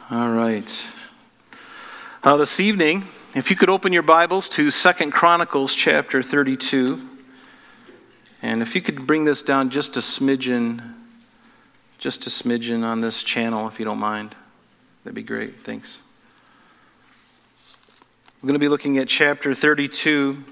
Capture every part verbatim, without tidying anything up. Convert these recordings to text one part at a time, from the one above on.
All right. Uh, this evening, if you could open your Bibles to Second Chronicles chapter thirty-two. And if you could bring this down just a smidgen, just a smidgen on this channel, if you don't mind. That'd be great. Thanks. We're going to be looking at chapter thirty-two.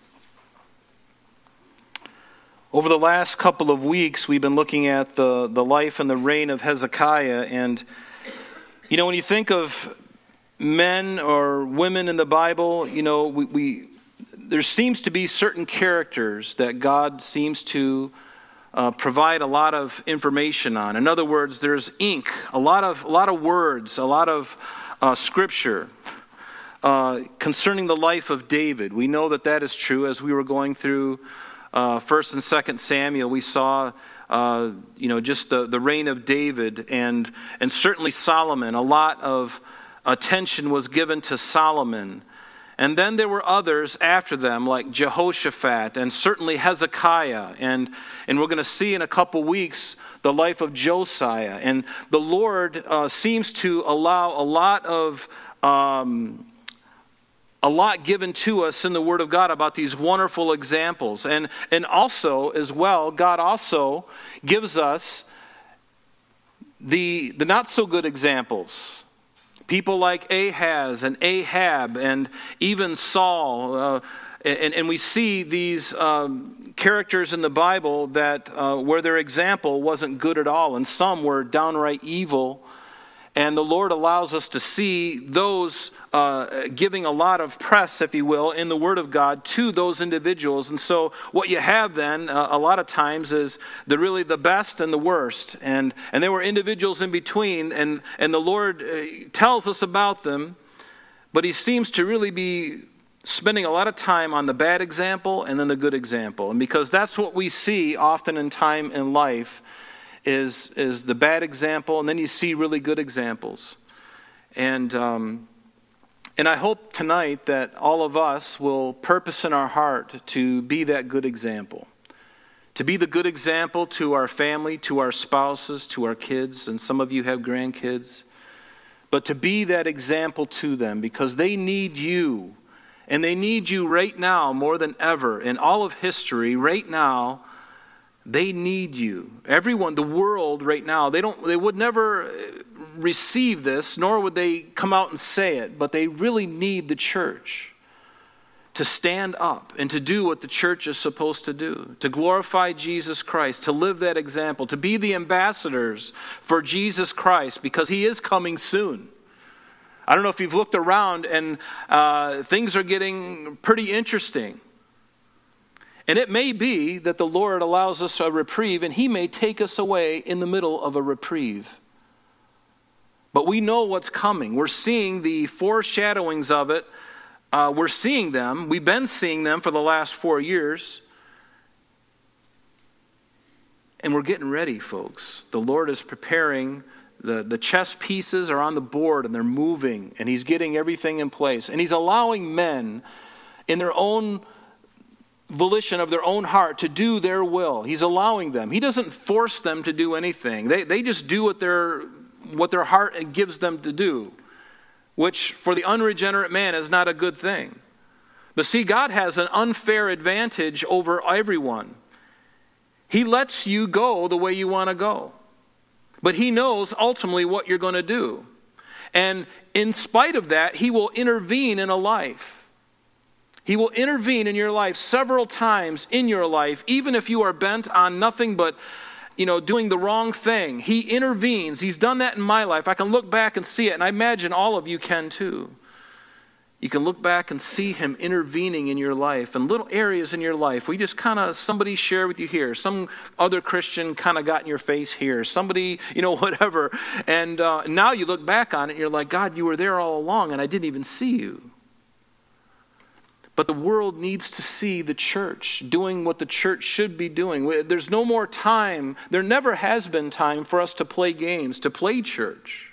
Over the last couple of weeks, we've been looking at the, the life and the reign of Hezekiah. And, you know, when you think of men or women in the Bible, you know, we, we there seems to be certain characters that God seems to uh, provide a lot of information on. In other words, there's ink, a lot of a lot of words, a lot of uh, scripture uh, concerning the life of David. We know that that is true. As we were going through uh, First and Second Samuel, we saw uh, you know just the, the reign of David and and certainly Solomon. A lot of attention was given to Solomon. And then there were others after them, like Jehoshaphat and certainly Hezekiah. And, and we're going to see in a couple weeks the life of Josiah. And the Lord uh, seems to allow a lot of um, a lot given to us in the Word of God about these wonderful examples. And, and also, as well, God also gives us the, the not-so-good examples. People like Ahaz and Ahab and even Saul. Uh, and, and we see these um, characters in the Bible that uh, where their example wasn't good at all. And some were downright evil. And the Lord allows us to see those uh, giving a lot of press, if you will, in the Word of God to those individuals. And so what you have then, uh, a lot of times, is the really the best and the worst. And and there were individuals in between, and, and the Lord uh, tells us about them, but He seems to really be spending a lot of time on the bad example and then the good example. And because that's what we see often in time in life, is is the bad example, and then you see really good examples. And um, and I hope tonight that all of us will purpose in our heart to be that good example. To be the good example to our family, to our spouses, to our kids, and some of you have grandkids. But to be that example to them, because they need you. And they need you right now more than ever in all of history. Right now, they need you. Everyone, the world right now, they don't. They would never receive this, nor would they come out and say it, but they really need the church to stand up and to do what the church is supposed to do, to glorify Jesus Christ, to live that example, to be the ambassadors for Jesus Christ, because He is coming soon. I don't know if you've looked around, and uh, things are getting pretty interesting. And it may be that the Lord allows us a reprieve, and He may take us away in the middle of a reprieve. But we know what's coming. We're seeing the foreshadowings of it. Uh, we're seeing them. We've been seeing them for the last four years. And we're getting ready, folks. The Lord is preparing. The, the chess pieces are on the board, and they're moving. And He's getting everything in place. And He's allowing men in their own volition of their own heart to do their will. He's allowing them. He doesn't force them to do anything. They they just do what their what their heart gives them to do, which for the unregenerate man is not a good thing. But see, God has an unfair advantage over everyone. He lets you go the way you want to go. But He knows ultimately what you're going to do. And in spite of that, He will intervene in a life. He will intervene in your life several times in your life, even if you are bent on nothing but, you know, doing the wrong thing. He intervenes. He's done that in my life. I can look back and see it, and I imagine all of you can too. You can look back and see Him intervening in your life and little areas in your life. We just kind of, somebody share with you here. Some other Christian kind of got in your face here. Somebody, you know, whatever. And uh, now you look back on it and you're like, God, you were there all along and I didn't even see you. But the world needs to see the church doing what the church should be doing. There's no more time. There never has been time for us to play games, to play church.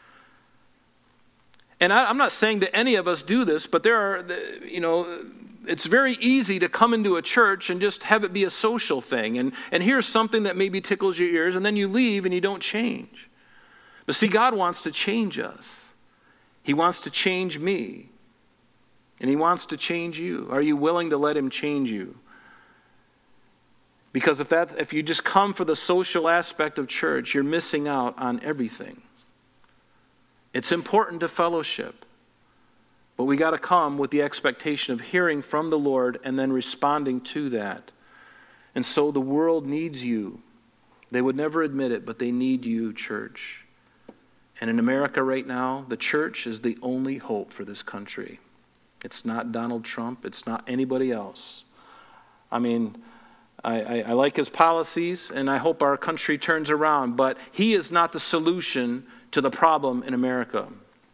And I, I'm not saying that any of us do this, but there are, you know, it's very easy to come into a church and just have it be a social thing. And, and here's something that maybe tickles your ears, and then you leave and you don't change. But see, God wants to change us. He wants to change me. And he wants to change you. Are you willing to let him change you? Because if that, if you just come for the social aspect of church, you're missing out on everything. It's important to fellowship. But we got to come with the expectation of hearing from the Lord and then responding to that. And so the world needs you. They would never admit it, but they need you, church. And in America right now, the church is the only hope for this country. It's not Donald Trump. It's not anybody else. I mean, I, I, I like his policies, and I hope our country turns around, but he is not the solution to the problem in America.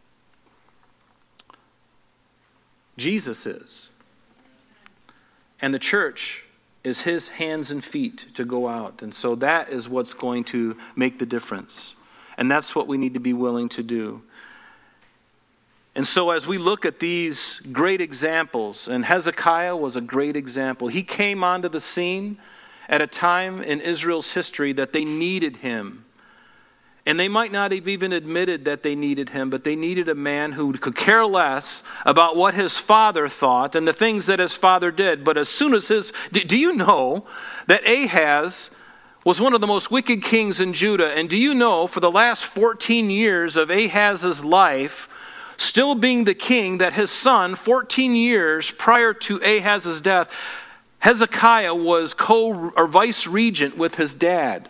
Jesus is. And the church is his hands and feet to go out. And so that is what's going to make the difference. And that's what we need to be willing to do. And so as we look at these great examples, and Hezekiah was a great example. He came onto the scene at a time in Israel's history that they needed him. And they might not have even admitted that they needed him, but they needed a man who could care less about what his father thought and the things that his father did. But as soon as his... Do you know that Ahaz was one of the most wicked kings in Judah? And do you know for the last fourteen years of Ahaz's life, still being the king, that his son, fourteen years prior to Ahaz's death, Hezekiah was co or vice regent with his dad.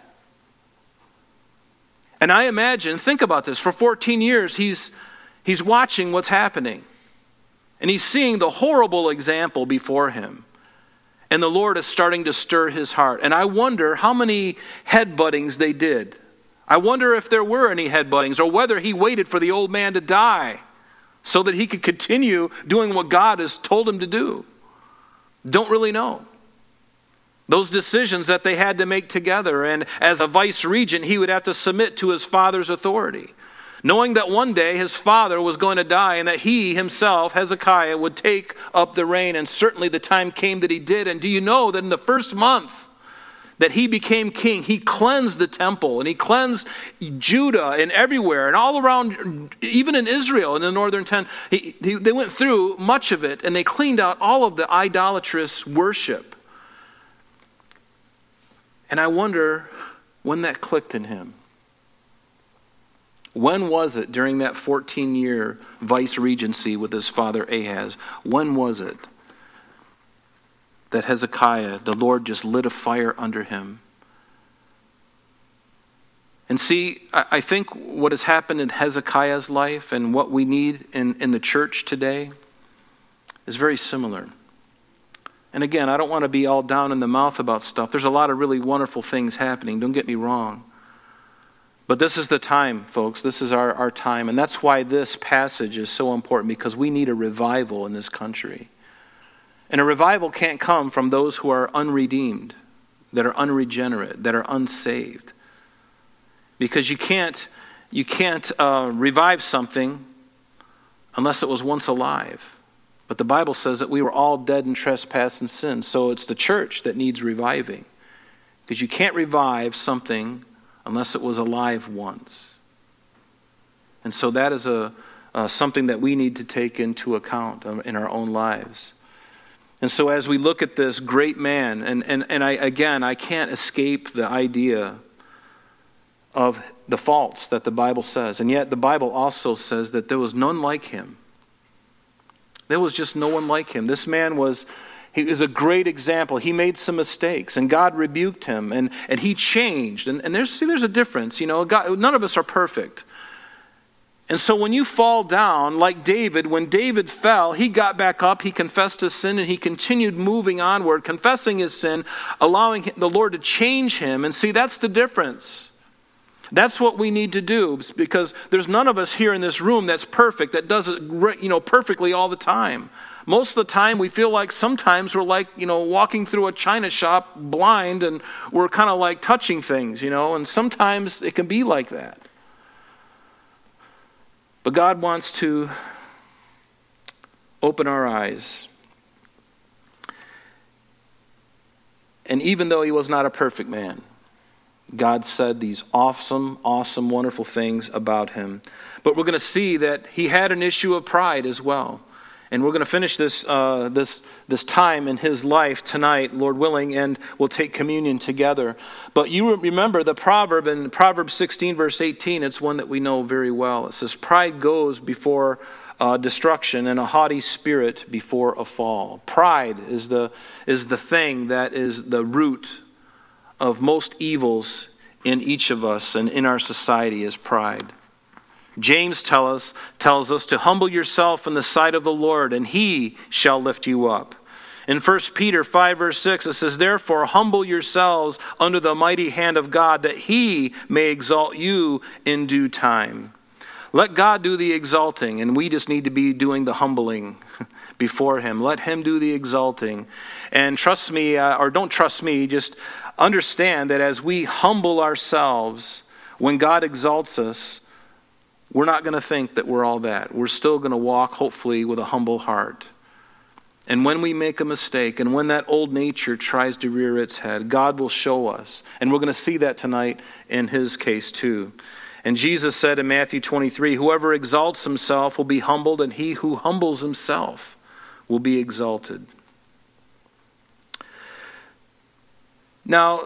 And I imagine, think about this, for fourteen years he's, he's watching what's happening. And he's seeing the horrible example before him. And the Lord is starting to stir his heart. And I wonder how many headbuttings they did. I wonder if there were any headbuttings, or whether he waited for the old man to die so that he could continue doing what God has told him to do. Don't really know. Those decisions that they had to make together, and as a vice regent, he would have to submit to his father's authority, knowing that one day his father was going to die and that he himself, Hezekiah, would take up the reign. And certainly the time came that he did. And do you know that in the first month that he became king, he cleansed the temple, and he cleansed Judah and everywhere and all around, even in Israel in the northern ten. He, he, they went through much of it, and they cleaned out all of the idolatrous worship. And I wonder when that clicked in him. When was it during that fourteen-year vice regency with his father Ahaz? When was it that Hezekiah, the Lord just lit a fire under him? And see, I think what has happened in Hezekiah's life and what we need in, in the church today is very similar. And again, I don't want to be all down in the mouth about stuff. There's a lot of really wonderful things happening. Don't get me wrong. But this is the time, folks. This is our, our time. And that's why this passage is so important, because we need a revival in this country. And a revival can't come from those who are unredeemed, that are unregenerate, that are unsaved. Because you can't, you can't uh, revive something unless it was once alive. But the Bible says that we were all dead in trespass and sin. So it's the church that needs reviving. Because you can't revive something unless it was alive once. And so that is a uh, something that we need to take into account in our own lives. And so as we look at this great man, and, and, and I again, I can't escape the idea of the faults that the Bible says. And yet the Bible also says that there was none like him. There was just no one like him. This man was, he was a great example. He made some mistakes, and God rebuked him, and, and he changed. And, and there's, see, there's a difference. You know, God, none of us are perfect. And so when you fall down, like David, when David fell, he got back up, he confessed his sin, and he continued moving onward, confessing his sin, allowing the Lord to change him. And see, that's the difference. That's what we need to do, because there's none of us here in this room that's perfect, that does it, you know, perfectly all the time. Most of the time we feel like sometimes we're like, you know, walking through a china shop blind, and we're kind of like touching things, you know, and sometimes it can be like that. But God wants to open our eyes. And even though he was not a perfect man, God said these awesome, awesome, wonderful things about him. But we're going to see that he had an issue of pride as well. And we're going to finish this uh, this this time in his life tonight, Lord willing, and we'll take communion together. But you remember the proverb in Proverbs sixteen, verse eighteen, it's one that we know very well. It says, pride goes before uh, destruction and a haughty spirit before a fall. Pride is the, is the thing that is the root of most evils in each of us and in our society is pride. James tell us, tells us to humble yourself in the sight of the Lord, and he shall lift you up. In First Peter five, verse six, it says, therefore humble yourselves under the mighty hand of God, that he may exalt you in due time. Let God do the exalting, and we just need to be doing the humbling before him. Let him do the exalting. And trust me, uh, or don't trust me, just understand that as we humble ourselves, when God exalts us, we're not going to think that we're all that. We're still going to walk, hopefully, with a humble heart. And when we make a mistake, and when that old nature tries to rear its head, God will show us. And we're going to see that tonight in his case too. And Jesus said in Matthew twenty-three, whoever exalts himself will be humbled, and he who humbles himself will be exalted. Now,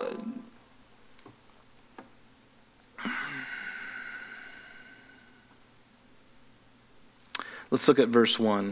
let's look at verse one.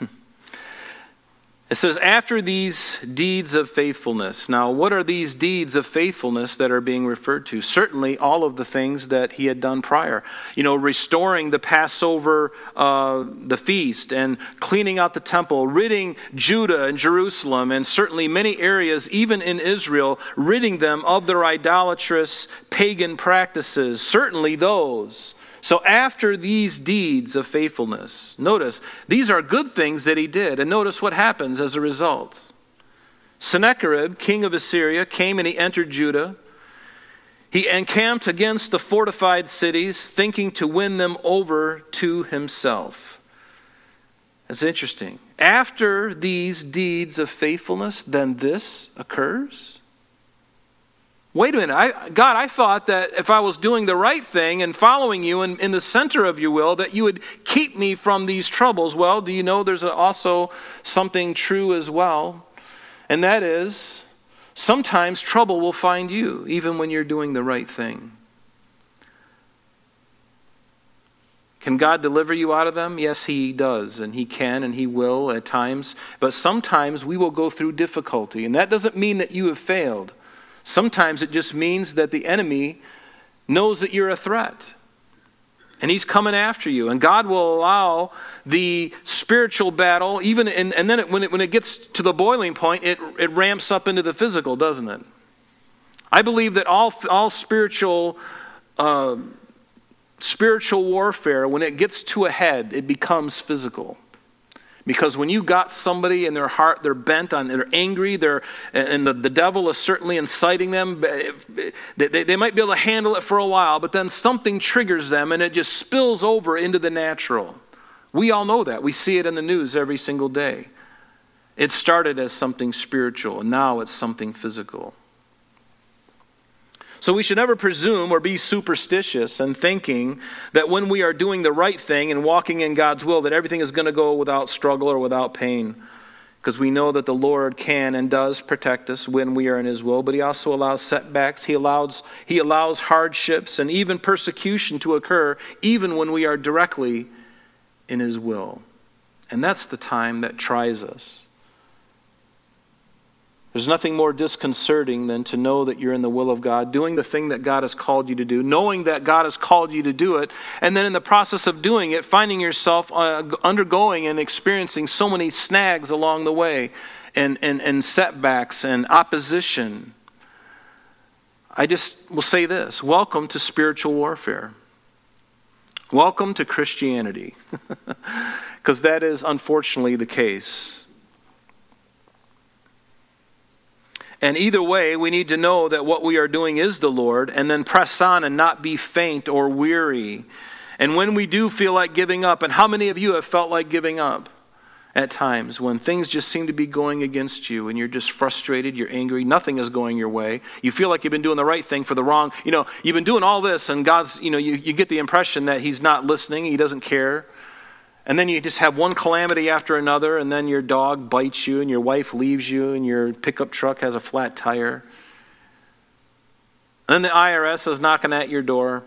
It says, after these deeds of faithfulness. Now, what are these deeds of faithfulness that are being referred to? Certainly all of the things that he had done prior. You know, restoring the Passover, uh, the feast, and cleaning out the temple, ridding Judah and Jerusalem, and certainly many areas, even in Israel, ridding them of their idolatrous pagan practices. Certainly those. So after these deeds of faithfulness, notice, these are good things that he did. And notice what happens as a result. Sennacherib, king of Assyria, came and he entered Judah. He encamped against the fortified cities, thinking to win them over to himself. That's interesting. After these deeds of faithfulness, then this occurs? Wait a minute, I, God, I thought that if I was doing the right thing and following you in, in the center of your will, that you would keep me from these troubles. Well, do you know there's also something true as well? And that is, sometimes trouble will find you, even when you're doing the right thing. Can God deliver you out of them? Yes, he does, and he can, and he will at times. But sometimes we will go through difficulty, and that doesn't mean that you have failed. Sometimes it just means that the enemy knows that you're a threat. And he's coming after you. And God will allow the spiritual battle, even in, and then it, when, it, when it gets to the boiling point, it, it ramps up into the physical, doesn't it? I believe that all, all spiritual, uh, spiritual warfare, when it gets to a head, it becomes physical. Because when you got somebody in their heart, they're bent on, they're angry, they're, and the, the devil is certainly inciting them. They, they, they might be able to handle it for a while, but then something triggers them and it just spills over into the natural. We all know that. We see it in the news every single day. It started as something spiritual, and now it's something physical. So we should never presume or be superstitious in thinking that when we are doing the right thing and walking in God's will, that everything is going to go without struggle or without pain. Because we know that the Lord can and does protect us when we are in his will, but he also allows setbacks. He allows, he allows hardships and even persecution to occur even when we are directly in his will. And that's the time that tries us. There's nothing more disconcerting than to know that you're in the will of God, doing the thing that God has called you to do, knowing that God has called you to do it, and then in the process of doing it, finding yourself uh, undergoing and experiencing so many snags along the way, and, and, and setbacks and opposition. I just will say this: welcome to spiritual warfare. Welcome to Christianity, because that is unfortunately the case. And either way, we need to know that what we are doing is the Lord, and then press on and not be faint or weary. And when we do feel like giving up, and how many of you have felt like giving up? at times when things just seem to be going against you and you're just frustrated, you're angry, nothing is going your way. You feel like you've been doing the right thing for the wrong. You know, you've been doing all this and God's, you know, you, you get the impression that he's not listening, he doesn't care. And then you just have one calamity after another, and then your dog bites you and your wife leaves you and your pickup truck has a flat tire. And then the I R S is knocking at your door.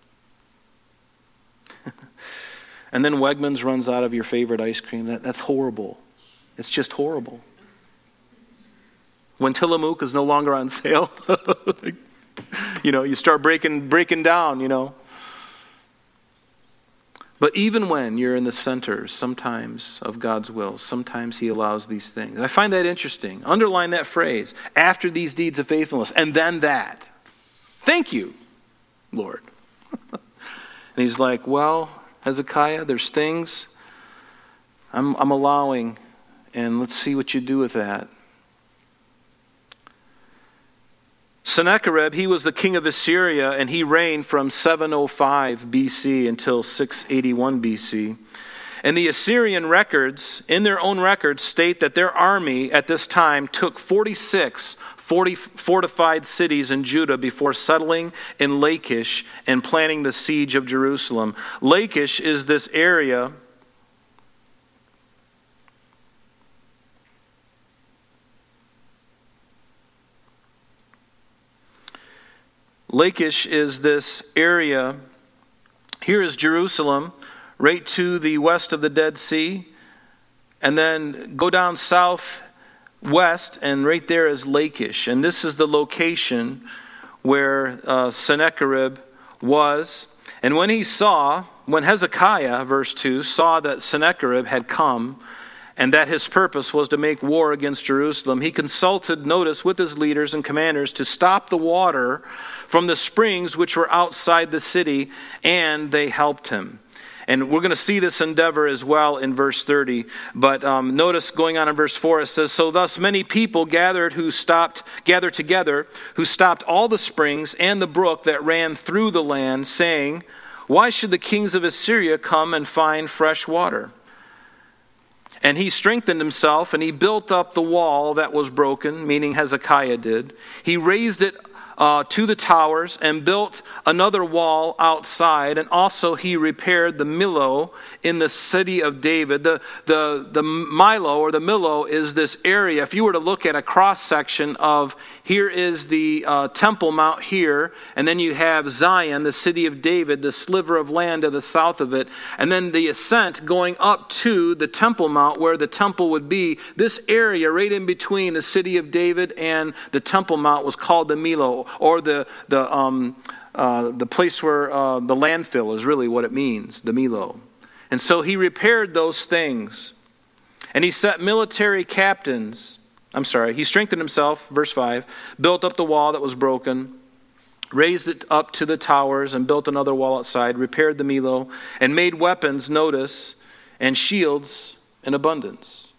And then Wegmans runs out of your favorite ice cream. That, that's horrible. It's just horrible. When Tillamook is no longer on sale, you know, you start breaking breaking down, you know. But even when you're in the center, sometimes, of God's will, sometimes he allows these things. I find that interesting. Underline that phrase, after these deeds of faithfulness, and then that. Thank you, Lord. And he's like, well, Hezekiah, there's things I'm, I'm allowing, and let's see what you do with that. Sennacherib, he was the king of Assyria, and he reigned from seven oh five B C until six eighty-one B C. And the Assyrian records, in their own records, state that their army at this time took forty-six forty fortified cities in Judah before settling in Lachish and planning the siege of Jerusalem. Lachish is this area Lachish is this area. Here is Jerusalem, right to the west of the Dead Sea. And then go down south west, and right there is Lachish. And this is the location where uh, Sennacherib was. And when he saw, when Hezekiah, verse two, saw that Sennacherib had come and that his purpose was to make war against Jerusalem, he consulted, notice, with his leaders and commanders to stop the water from the springs which were outside the city, and they helped him. And we're going to see this endeavor as well in verse thirty. But um, notice going on in verse four, it says, so thus many people gathered who stopped, gathered together, who stopped all the springs and the brook that ran through the land, saying, why should the kings of Assyria come and find fresh water? And he strengthened himself, and he built up the wall that was broken, meaning Hezekiah did. He raised it Uh, to the towers and built another wall outside, and also he repaired the Millo in the city of David. The, the, the Milo or the Millo is this area. If you were to look at a cross section of, here is the uh, Temple Mount here, and then you have Zion, the city of David, the sliver of land to the south of it, and then the ascent going up to the Temple Mount where the temple would be. This area right in between the city of David and the Temple Mount was called the Millo, or the the um, uh, the place where uh, the landfill is really what it means, the Millo. And so he repaired those things. And he set military captains, I'm sorry, he strengthened himself, verse five, built up the wall that was broken, raised it up to the towers and built another wall outside, repaired the Millo, and made weapons, notice, and shields in abundance.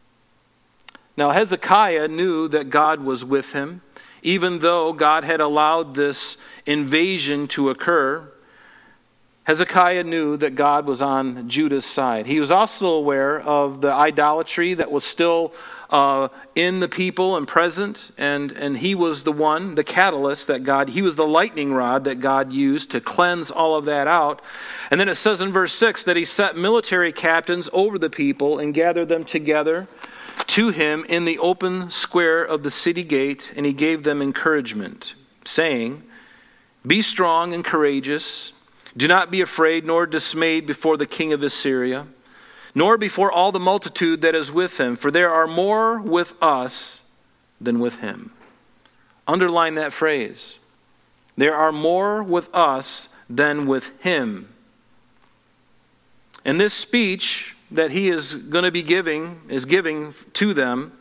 Now Hezekiah knew that God was with him. Even though God had allowed this invasion to occur, Hezekiah knew that God was on Judah's side. He was also aware of the idolatry that was still uh, in the people and present, and, and he was the one, the catalyst that God, he was the lightning rod that God used to cleanse all of that out. And then it says in verse six that he set military captains over the people and gathered them together to him in the open square of the city gate, and he gave them encouragement, saying, be strong and courageous. Do not be afraid nor dismayed before the king of Assyria, nor before all the multitude that is with him, for there are more with us than with him. Underline that phrase. There are more with us than with him. In this speech that he is going to be giving, is giving to them,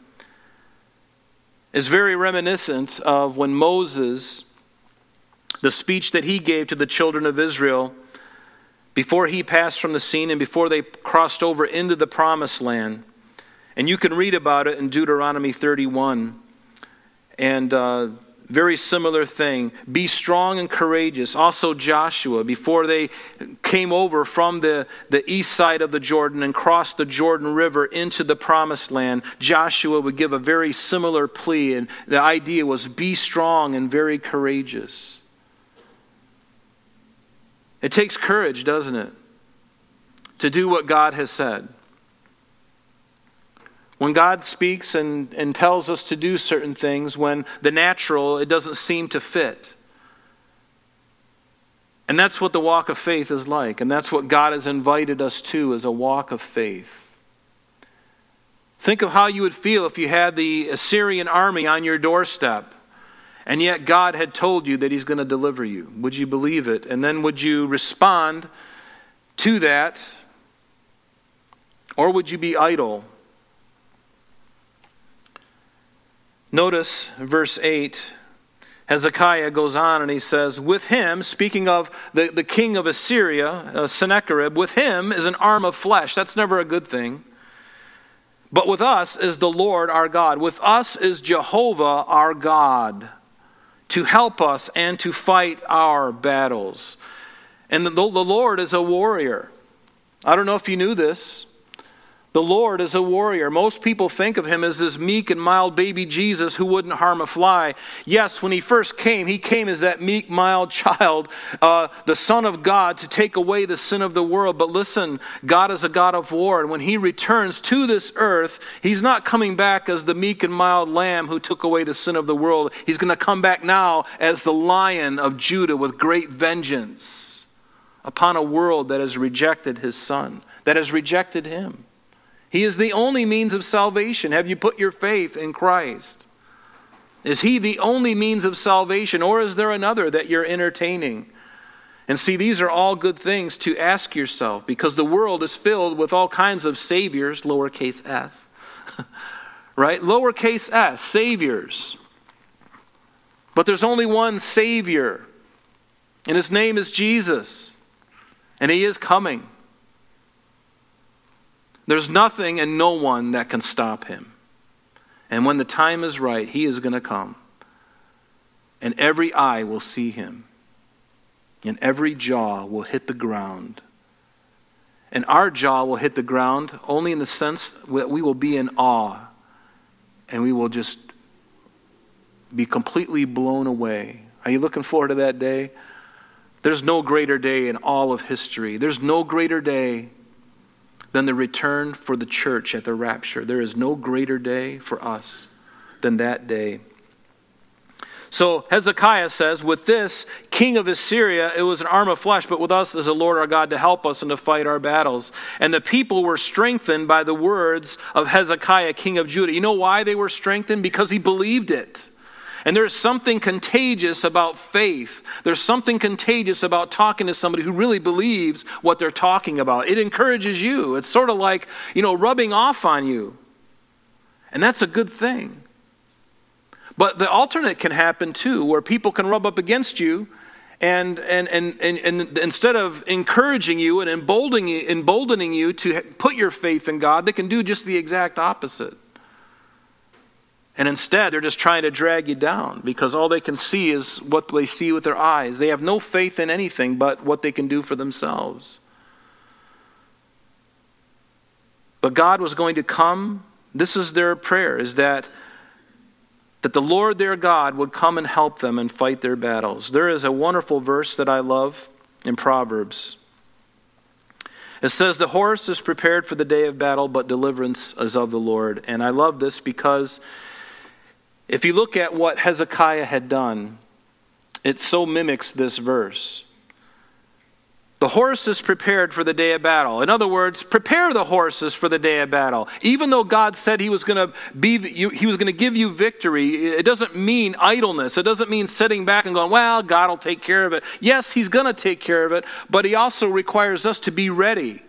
is very reminiscent of when Moses, the speech that he gave to the children of Israel before he passed from the scene and before they crossed over into the promised land. And you can read about it in Deuteronomy thirty-one. And uh, very similar thing. Be strong and courageous. Also Joshua, before they came over from the, the east side of the Jordan and crossed the Jordan River into the promised land, Joshua would give a very similar plea. And the idea was be strong and very courageous. It takes courage, doesn't it, to do what God has said. When God speaks and, and tells us to do certain things, when the natural, it doesn't seem to fit. And that's what the walk of faith is like. And that's what God has invited us to, is a walk of faith. Think of how you would feel if you had the Assyrian army on your doorstep, and yet God had told you that he's going to deliver you. Would you believe it? And then would you respond to that? Or would you be idle? Notice verse eight, Hezekiah goes on and he says, with him, speaking of the, the king of Assyria, uh, Sennacherib, with him is an arm of flesh. That's never a good thing. But with us is the Lord our God. With us is Jehovah our God, to help us and to fight our battles. And the, the Lord is a warrior. I don't know if you knew this. The Lord is a warrior. Most people think of him as this meek and mild baby Jesus who wouldn't harm a fly. Yes, when he first came, he came as that meek, mild child, uh, the Son of God, to take away the sin of the world. But listen, God is a God of war. And when he returns to this earth, he's not coming back as the meek and mild lamb who took away the sin of the world. He's going to come back now as the Lion of Judah with great vengeance upon a world that has rejected his Son, that has rejected him. He is the only means of salvation. Have you put your faith in Christ? Is he the only means of salvation, or is there another that you're entertaining? And see, these are all good things to ask yourself, because the world is filled with all kinds of saviors, lowercase s, right? Lowercase s, saviors. But there's only one Savior, and his name is Jesus, and he is coming. There's nothing and no one that can stop him. And when the time is right, he is going to come. And every eye will see him. And every jaw will hit the ground. And our jaw will hit the ground only in the sense that we will be in awe. And we will just be completely blown away. Are you looking forward to that day? There's no greater day in all of history. There's no greater day than the return for the church at the rapture. There is no greater day for us than that day. So Hezekiah says, with this king of Assyria, it was an arm of flesh, but with us is the Lord our God to help us and to fight our battles. And the people were strengthened by the words of Hezekiah, king of Judah. You know why they were strengthened? Because he believed it. And there's something contagious about faith. There's something contagious about talking to somebody who really believes what they're talking about. It encourages you. It's sort of like, you know, rubbing off on you. And that's a good thing. But the alternate can happen too, where people can rub up against you, and and and and, and instead of encouraging you and emboldening you, emboldening you to put your faith in God, they can do just the exact opposite. And instead, they're just trying to drag you down, because all they can see is what they see with their eyes. They have no faith in anything but what they can do for themselves. But God was going to come. This is their prayer, is that, that the Lord their God would come and help them and fight their battles. There is a wonderful verse that I love in Proverbs. It says, the horse is prepared for the day of battle, but deliverance is of the Lord. And I love this because if you look at what Hezekiah had done, it so mimics this verse. The horse is prepared for the day of battle. In other words, prepare the horses for the day of battle. Even though God said he was going to be, he was going to give you victory, it doesn't mean idleness. It doesn't mean sitting back and going, well, God will take care of it. Yes, he's going to take care of it, but he also requires us to be ready.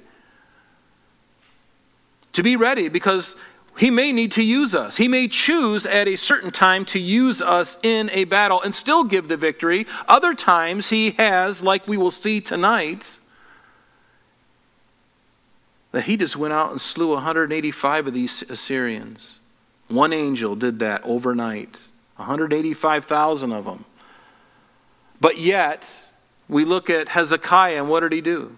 To be ready, because he may need to use us. He may choose at a certain time to use us in a battle and still give the victory. Other times he has, like we will see tonight, that he just went out and slew one hundred eighty-five of these Assyrians. One angel did that overnight. one hundred eighty-five thousand of them. But yet, we look at Hezekiah, and what did he do?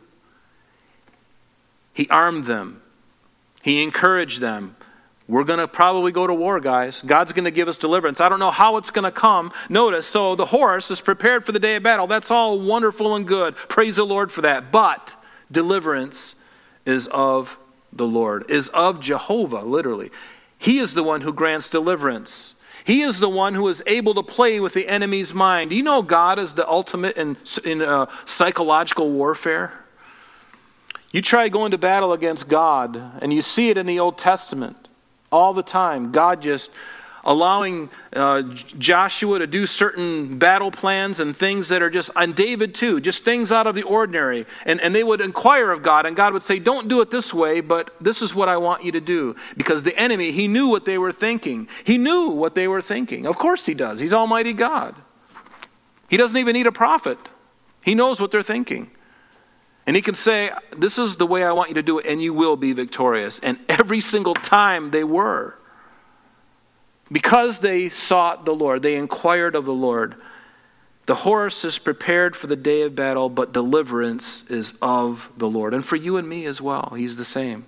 He armed them. He encouraged them. We're going to probably go to war, guys. God's going to give us deliverance. I don't know how it's going to come. Notice, so the horse is prepared for the day of battle. That's all wonderful and good. Praise the Lord for that. But deliverance is of the Lord, is of Jehovah, literally. He is the one who grants deliverance. He is the one who is able to play with the enemy's mind. Do you know God is the ultimate in, in uh, psychological warfare? You try going to battle against God, and you see it in the Old Testament all the time. God just allowing uh, Joshua to do certain battle plans and things that are just, and David too, just things out of the ordinary. And, and they would inquire of God, and God would say, don't do it this way, but this is what I want you to do. Because the enemy, he knew what they were thinking. He knew what they were thinking. Of course he does. He's Almighty God. He doesn't even need a prophet. He knows what they're thinking. And he can say, this is the way I want you to do it, and you will be victorious. And every single time they were. Because they sought the Lord, they inquired of the Lord. The horse is prepared for the day of battle, but deliverance is of the Lord. And for you and me as well, he's the same.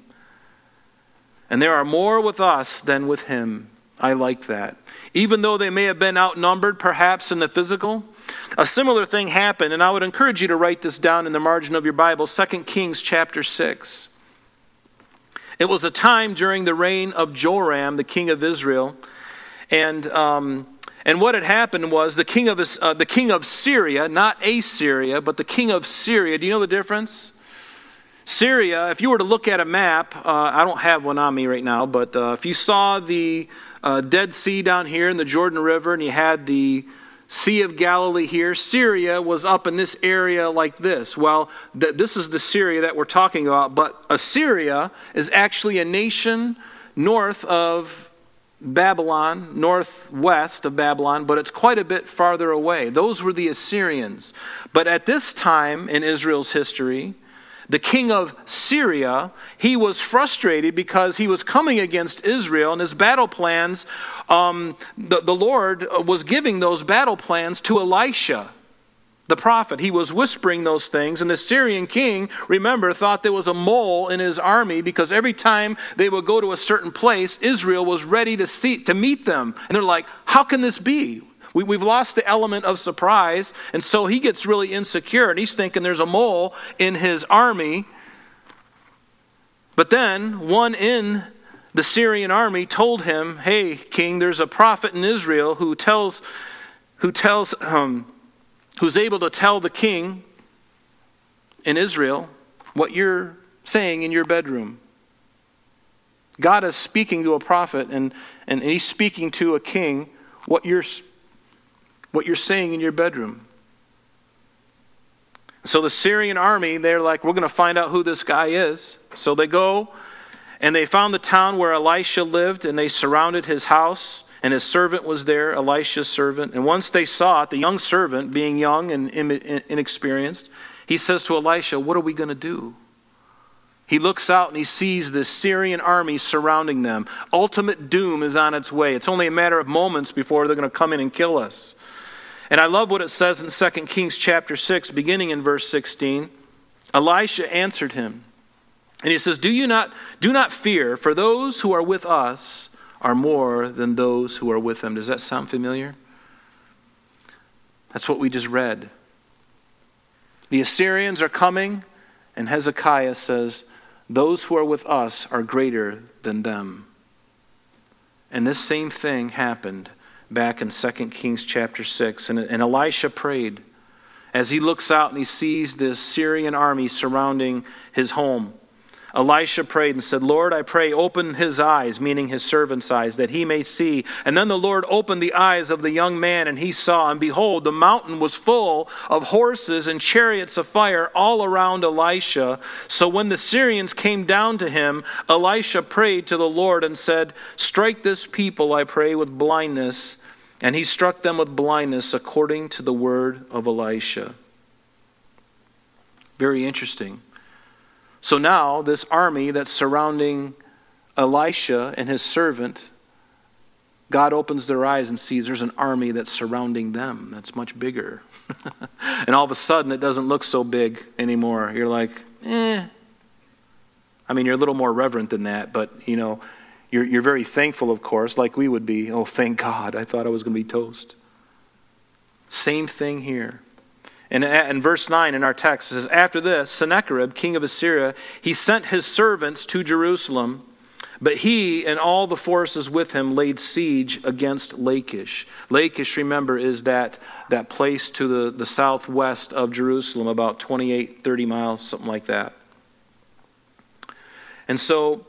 And there are more with us than with him. I like that. Even though they may have been outnumbered, perhaps in the physical, a similar thing happened, and I would encourage you to write this down in the margin of your Bible, Second Kings chapter six. It was a time during the reign of Joram, the king of Israel, and um, and what had happened was the king of uh, the king of Syria, not Assyria, but the king of Syria. Do you know the difference? Syria, if you were to look at a map, uh, I don't have one on me right now, but uh, if you saw the uh, Dead Sea down here in the Jordan River, and you had the Sea of Galilee here, Syria was up in this area like this. Well, th- this is the Syria that we're talking about, but Assyria is actually a nation north of Babylon, northwest of Babylon, but it's quite a bit farther away. Those were the Assyrians. But at this time in Israel's history, the king of Syria, he was frustrated because he was coming against Israel, and his battle plans, um, the, the Lord was giving those battle plans to Elisha, the prophet. He was whispering those things, and the Syrian king, remember, thought there was a mole in his army because every time they would go to a certain place, Israel was ready to see, to meet them. And they're like, how can this be? We, we've lost the element of surprise, and so he gets really insecure, and he's thinking there's a mole in his army. But then one in the Syrian army told him, hey, king, there's a prophet in Israel who tells, who tells, um, who's able to tell the king in Israel what you're saying in your bedroom. God is speaking to a prophet, and, and he's speaking to a king what you're what you're saying in your bedroom. So the Syrian army, they're like, we're going to find out who this guy is. So they go, and they found the town where Elisha lived, and they surrounded his house, and his servant was there, Elisha's servant. And once they saw it, the young servant, being young and inexperienced, he says to Elisha, what are we going to do? He looks out and he sees this Syrian army surrounding them. Ultimate doom is on its way. It's only a matter of moments before they're going to come in and kill us. And I love what it says in Second Kings chapter six, beginning in verse sixteen. Elisha answered him, and he says, Do you not do not fear, for those who are with us are more than those who are with them. Does that sound familiar? That's what we just read. The Assyrians are coming, and Hezekiah says, those who are with us are greater than them. And this same thing happened back in Second Kings chapter six. And, and Elisha prayed as he looks out and he sees this Syrian army surrounding his home. Elisha prayed and said, Lord, I pray, open his eyes, meaning his servant's eyes, that he may see. And then the Lord opened the eyes of the young man, and he saw, and behold, the mountain was full of horses and chariots of fire all around Elisha. So when the Syrians came down to him, Elisha prayed to the Lord and said, strike this people, I pray, with blindness. And he struck them with blindness according to the word of Elisha. Very interesting. So now this army that's surrounding Elisha and his servant, God opens their eyes and sees there's an army that's surrounding them that's much bigger. And all of a sudden, it doesn't look so big anymore. You're like, eh. I mean, you're a little more reverent than that, but, you know, you're, you're very thankful, of course, like we would be. Oh, thank God, I thought I was going to be toast. Same thing here. And in verse nine in our text, it says, after this, Sennacherib, king of Assyria, he sent his servants to Jerusalem, but he and all the forces with him laid siege against Lachish. Lachish, remember, is that, that place to the, the southwest of Jerusalem, about twenty-eight, thirty miles, something like that. And so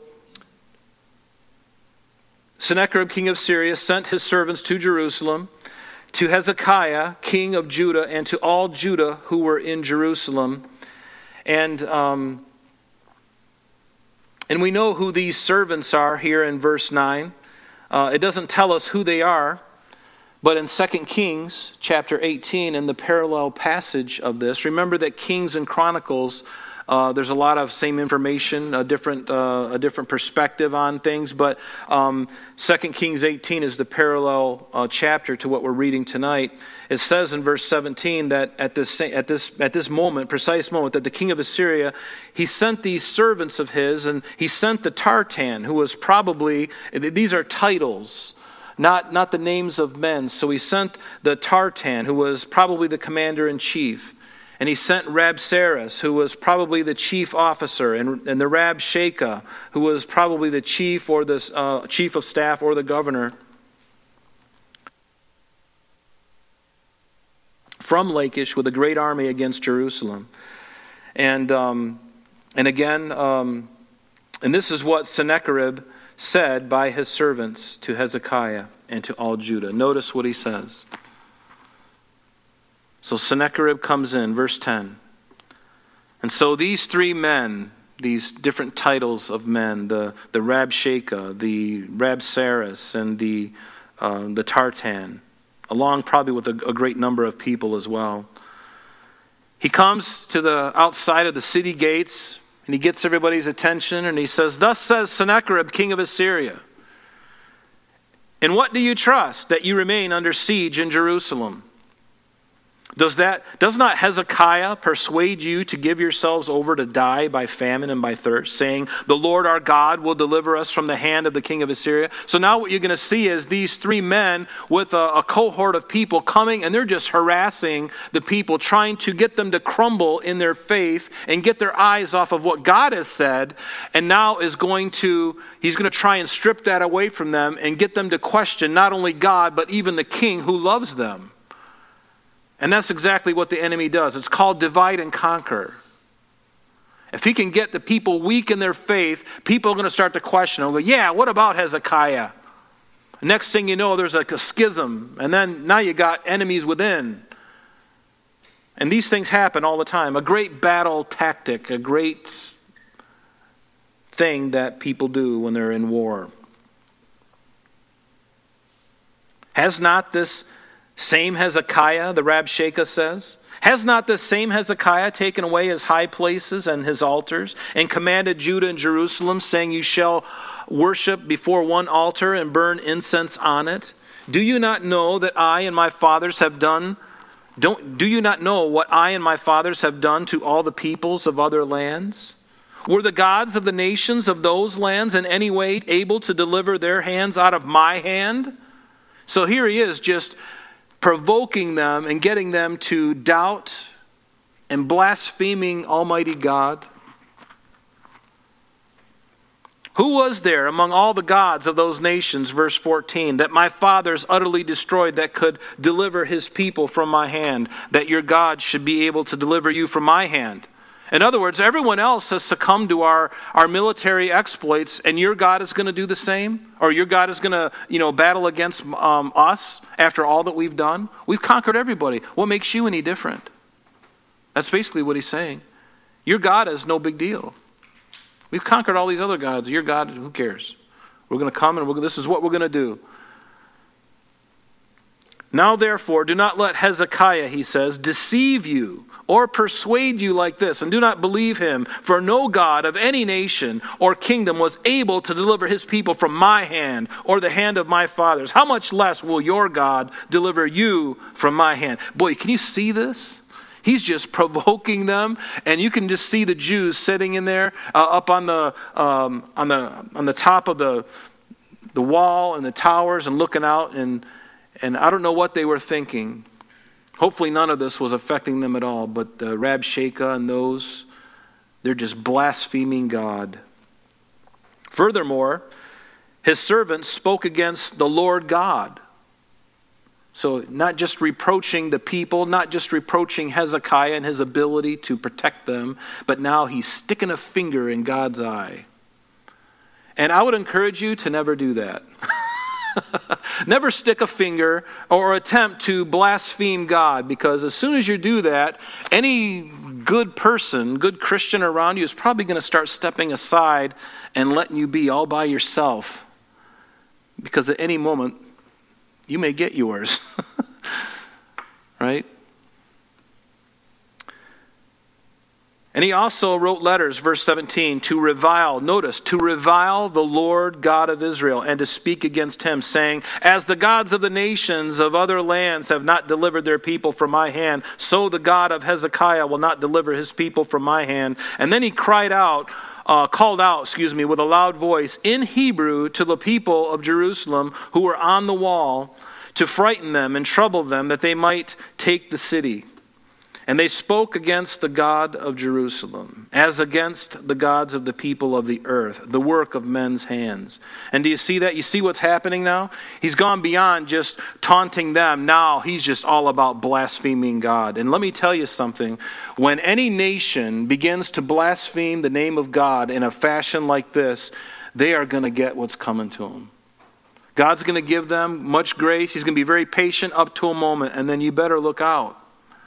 Sennacherib, king of Syria, sent his servants to Jerusalem, to Hezekiah, king of Judah, and to all Judah who were in Jerusalem. And um, and we know who these servants are here in verse nine. Uh, it doesn't tell us who they are, but in Second Kings chapter eighteen, in the parallel passage of this, remember that Kings and Chronicles, Uh, there's a lot of same information, a different uh, a different perspective on things, but um, Second Kings eighteen is the parallel uh, chapter to what we're reading tonight. It says in verse seventeen that at this at this at this moment, precise moment, that the king of Assyria, he sent these servants of his, and he sent the Tartan, who was probably, these are titles, not not the names of men. So he sent the Tartan, who was probably the commander in chief. And he sent Rabsaris, who was probably the chief officer, and, and the Rabshakeh, who was probably the chief or the uh, chief of staff or the governor, from Lachish with a great army against Jerusalem. And um, and again, um, and this is what Sennacherib said by his servants to Hezekiah and to all Judah. Notice what he says. So Sennacherib comes in, verse ten. And so these three men, these different titles of men, the, the Rabshakeh, the Rabsaris, and the, uh, the Tartan, along probably with a, a great number of people as well. He comes to the outside of the city gates, and he gets everybody's attention, and he says, thus says Sennacherib, king of Assyria, in what do you trust that you remain under siege in Jerusalem? Does that does not Hezekiah persuade you to give yourselves over to die by famine and by thirst, saying, the Lord our God will deliver us from the hand of the king of Assyria? So now what you're going to see is these three men with a, a cohort of people coming, and they're just harassing the people, trying to get them to crumble in their faith and get their eyes off of what God has said, and now is going to, he's going to try and strip that away from them and get them to question not only God, but even the king who loves them. And that's exactly what the enemy does. It's called divide and conquer. If he can get the people weak in their faith, people are going to start to question them. Go, yeah, what about Hezekiah? Next thing you know, there's like a schism. And then now you got enemies within. And these things happen all the time. A great battle tactic, a great thing that people do when they're in war. Has not this same Hezekiah, the Rabshakeh says, has not this same Hezekiah taken away his high places and his altars, and commanded Judah and Jerusalem, saying, you shall worship before one altar and burn incense on it? Do you not know that I and my fathers have done, don't, do you not know what I and my fathers have done to all the peoples of other lands? Were the gods of the nations of those lands in any way able to deliver their hands out of my hand? So here he is, just provoking them and getting them to doubt and blaspheming Almighty God. Who was there among all the gods of those nations, verse fourteen, that my fathers utterly destroyed, that could deliver his people from my hand, that your God should be able to deliver you from my hand? In other words, everyone else has succumbed to our, our military exploits, and your God is going to do the same? Or your God is going to, you know, battle against um, us after all that we've done? We've conquered everybody. What makes you any different? That's basically what he's saying. Your God is no big deal. We've conquered all these other gods. Your God, who cares? We're going to come and we're, this is what we're going to do. Now therefore, do not let Hezekiah, he says, deceive you or persuade you like this, and do not believe him, for no God of any nation or kingdom was able to deliver his people from my hand or the hand of my fathers. How much less will your God deliver you from my hand? Boy, can you see this? He's just provoking them, and you can just see the Jews sitting in there uh, up on the um, on the on the top of the the wall and the towers and looking out, and and I don't know what they were thinking. Hopefully none of this was affecting them at all, but uh, Rabshakeh and those, they're just blaspheming God. Furthermore, his servants spoke against the Lord God. So not just reproaching the people, not just reproaching Hezekiah and his ability to protect them, but now he's sticking a finger in God's eye. And I would encourage you to never do that. Never stick a finger or attempt to blaspheme God, because as soon as you do that, any good person, good Christian around you is probably going to start stepping aside and letting you be all by yourself, because at any moment you may get yours. Right? And he also wrote letters, verse seventeen, to revile, notice, to revile the Lord God of Israel and to speak against him, saying, as the gods of the nations of other lands have not delivered their people from my hand, so the God of Hezekiah will not deliver his people from my hand. And then he cried out, uh, called out, excuse me, with a loud voice in Hebrew to the people of Jerusalem who were on the wall, to frighten them and trouble them, that they might take the city. And they spoke against the God of Jerusalem, as against the gods of the people of the earth, the work of men's hands. And do you see that? You see what's happening now? He's gone beyond just taunting them. Now he's just all about blaspheming God. And let me tell you something. When any nation begins to blaspheme the name of God in a fashion like this, they are going to get what's coming to them. God's going to give them much grace. He's going to be very patient up to a moment, and then you better look out.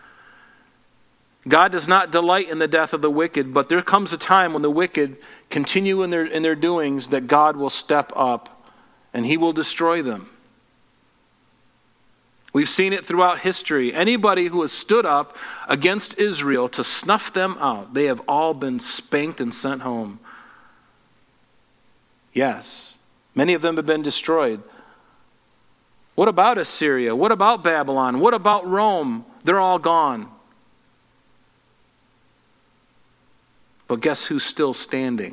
God does not delight in the death of the wicked, but there comes a time when the wicked continue in their, in their doings that God will step up and he will destroy them. We've seen it throughout history. Anybody who has stood up against Israel to snuff them out, they have all been spanked and sent home. Yes, many of them have been destroyed. What about Assyria? What about Babylon? What about Rome? They're all gone. But guess who's still standing?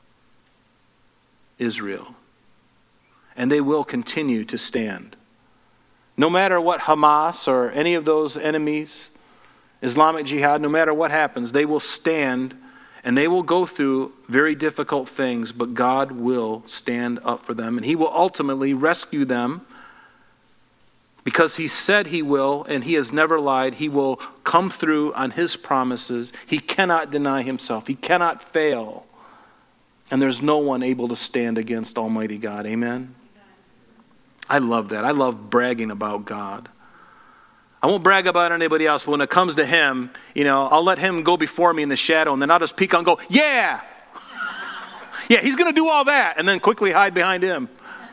Israel. And they will continue to stand. No matter what Hamas or any of those enemies, Islamic Jihad, no matter what happens, they will stand and they will go through very difficult things, but God will stand up for them and he will ultimately rescue them. Because he said he will, and he has never lied. He will come through on his promises. He cannot deny himself. He cannot fail. And there's no one able to stand against Almighty God. Amen? I love that. I love bragging about God. I won't brag about anybody else, but when it comes to him, you know, I'll let him go before me in the shadow, and then I'll just peek out and go, yeah! Yeah, he's going to do all that, and then quickly hide behind him.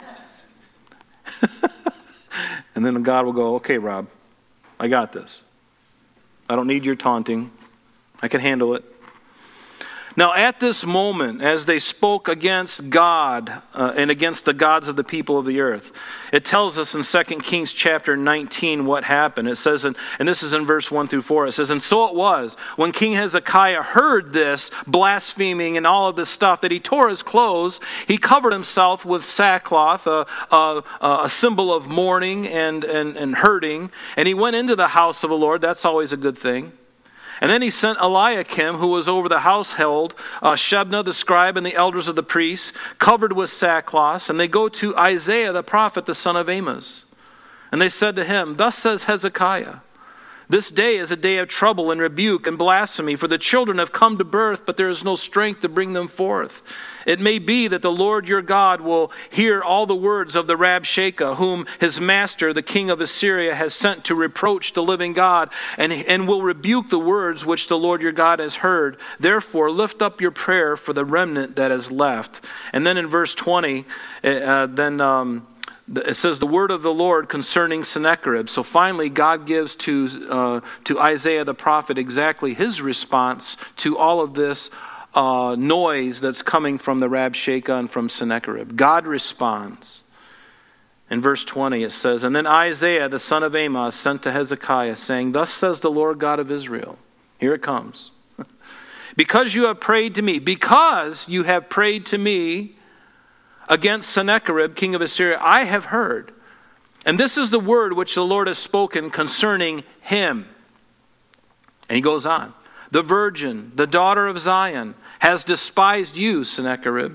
And then God will go, okay, Rob, I got this. I don't need your taunting. I can handle it. Now, at this moment, as they spoke against God uh, and against the gods of the people of the earth, it tells us in Second Kings chapter nineteen what happened. It says, in, and this is in verse one through four, it says, and so it was, when King Hezekiah heard this blaspheming and all of this stuff, that he tore his clothes, he covered himself with sackcloth, a, a, a symbol of mourning and, and, and hurting, and he went into the house of the Lord. That's always a good thing. And then he sent Eliakim, who was over the household, uh, Shebna the scribe, and the elders of the priests, covered with sackcloth, and they go to Isaiah the prophet, the son of Amos. And they said to him, thus says Hezekiah, this day is a day of trouble and rebuke and blasphemy, for the children have come to birth, but there is no strength to bring them forth. It may be that the Lord your God will hear all the words of the Rabshakeh, whom his master, the king of Assyria, has sent to reproach the living God, and, and will rebuke the words which the Lord your God has heard. Therefore, lift up your prayer for the remnant that is left. And then in verse twenty, uh, then... Um, it says the word of the Lord concerning Sennacherib. So finally, God gives to, uh, to Isaiah the prophet exactly his response to all of this uh, noise that's coming from the Rabshakeh and from Sennacherib. God responds. In verse twenty it says, and then Isaiah the son of Amos sent to Hezekiah, saying, thus says the Lord God of Israel. Here it comes. Because you have prayed to me, because you have prayed to me, against Sennacherib, king of Assyria, I have heard. And this is the word which the Lord has spoken concerning him. And he goes on. The virgin, the daughter of Zion, has despised you, Sennacherib.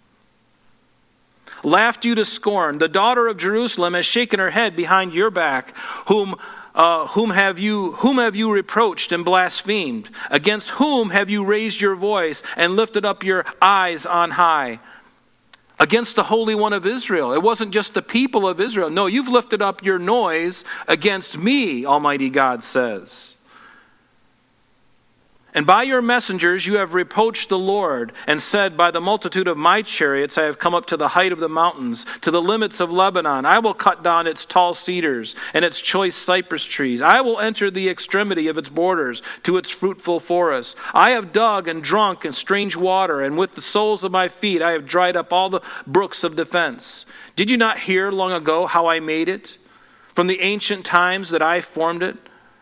Laughed you to scorn. The daughter of Jerusalem has shaken her head behind your back, whom uh, whom have you whom have you reproached and blasphemed? Against whom have you raised your voice and lifted up your eyes on high? Against the Holy One of Israel. It wasn't just the people of Israel. No, you've lifted up your noise against me, Almighty God says. And by your messengers you have reproached the Lord, and said, by the multitude of my chariots I have come up to the height of the mountains, to the limits of Lebanon. I will cut down its tall cedars and its choice cypress trees. I will enter the extremity of its borders to its fruitful forests. I have dug and drunk in strange water, and with the soles of my feet I have dried up all the brooks of defense. Did you not hear long ago how I made it? From the ancient times that I formed it?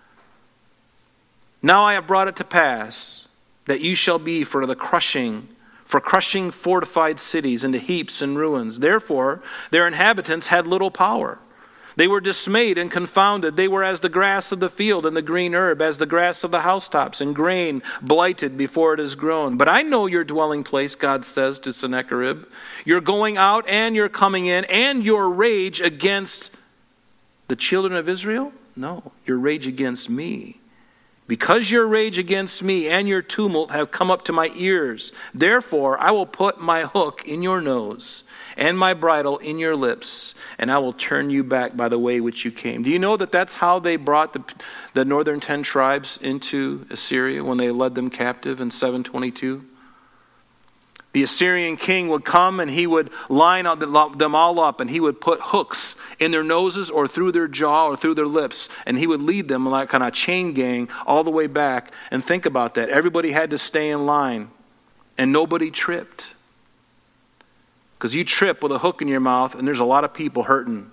Now I have brought it to pass that you shall be for the crushing, for crushing fortified cities into heaps and ruins. Therefore, their inhabitants had little power. They were dismayed and confounded. They were as the grass of the field and the green herb, as the grass of the housetops, and grain blighted before it is grown. But I know your dwelling place, God says to Sennacherib. Your going out and your coming in, and your rage against the children of Israel? No, your rage against me. Because your rage against me and your tumult have come up to my ears, therefore I will put my hook in your nose and my bridle in your lips, and I will turn you back by the way which you came. Do you know that that's how they brought the, the northern ten tribes into Assyria when they led them captive in seven twenty-two? The Assyrian king would come and he would line them all up, and he would put hooks in their noses or through their jaw or through their lips, and he would lead them like on a chain gang all the way back. And think about that. Everybody had to stay in line, and nobody tripped. Because you trip with a hook in your mouth, and there's a lot of people hurting.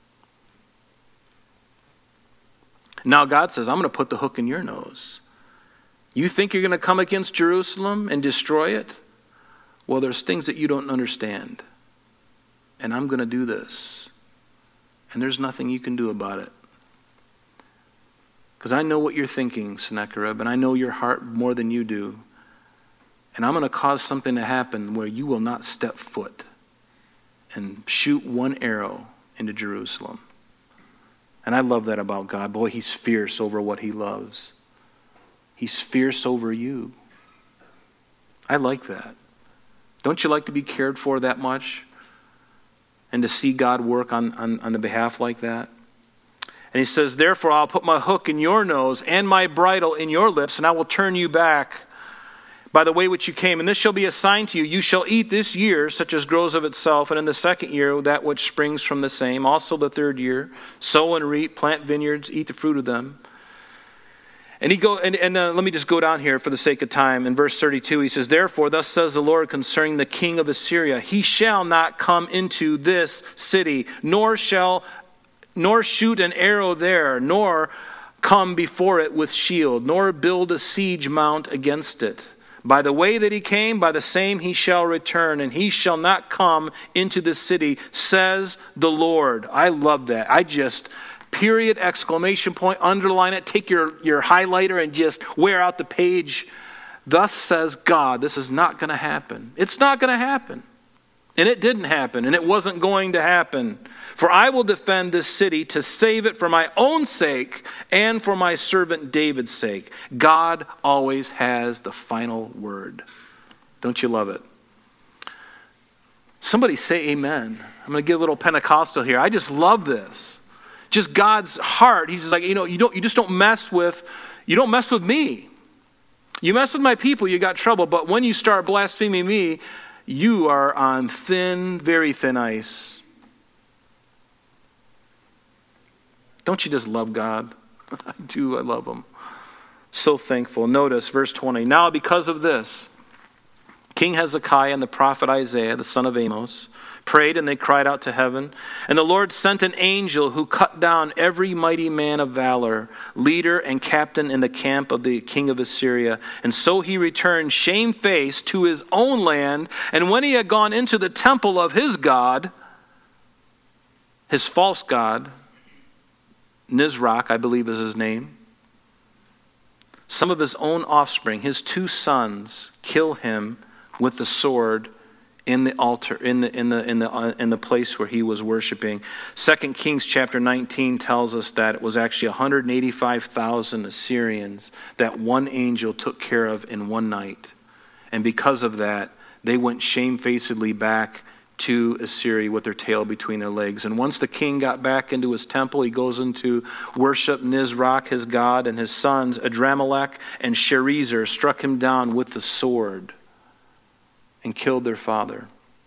Now God says, I'm going to put the hook in your nose. You think you're going to come against Jerusalem and destroy it? Well, there's things that you don't understand. And I'm going to do this. And there's nothing you can do about it. Because I know what you're thinking, Sennacherib, and I know your heart more than you do. And I'm going to cause something to happen where you will not step foot and shoot one arrow into Jerusalem. And I love that about God. Boy, he's fierce over what he loves. He's fierce over you. I like that. Don't you like to be cared for that much? And to see God work on, on, on the behalf like that? And he says, therefore I'll put my hook in your nose and my bridle in your lips, and I will turn you back by the way which you came. And this shall be a sign to you. You shall eat this year such as grows of itself, and in the second year that which springs from the same. Also the third year, sow and reap, plant vineyards, eat the fruit of them. And he go and, and uh, let me just go down here for the sake of time. In verse thirty-two, he says, therefore, thus says the Lord concerning the king of Assyria, he shall not come into this city, nor shall, nor shoot an arrow there, nor come before it with shield, nor build a siege mount against it. By the way that he came, by the same he shall return, and he shall not come into this city, says the Lord. I love that. I just... period, exclamation point, underline it, take your, your highlighter and just wear out the page. Thus says God. This is not going to happen. It's not going to happen. And it didn't happen, and it wasn't going to happen. For I will defend this city to save it for my own sake and for my servant David's sake. God always has the final word. Don't you love it? Somebody say amen. I'm going to get a little Pentecostal here. I just love this. Just God's heart. He's just like, you know, you don't, you just don't mess with, you don't mess with me. You mess with my people, you got trouble. But when you start blaspheming me, you are on thin, very thin ice. Don't you just love God? I do, I love him. So thankful. Notice verse twenty. Now because of this, King Hezekiah and the prophet Isaiah, the son of Amos, prayed, and they cried out to heaven. And the Lord sent an angel who cut down every mighty man of valor, leader and captain in the camp of the king of Assyria. And so he returned shamefaced to his own land. And when he had gone into the temple of his God, his false god, Nisroch, I believe is his name, some of his own offspring, his two sons, kill him with the sword in the altar, in the in the in the uh, in the place where he was worshiping. Second Kings chapter nineteen tells us that it was actually one hundred eighty-five thousand Assyrians that one angel took care of in one night, and because of that, they went shamefacedly back to Assyria with their tail between their legs. And once the king got back into his temple, he goes into worship Nisroch, his god, and his sons Adramelech and Sharezer struck him down with the sword and killed their father.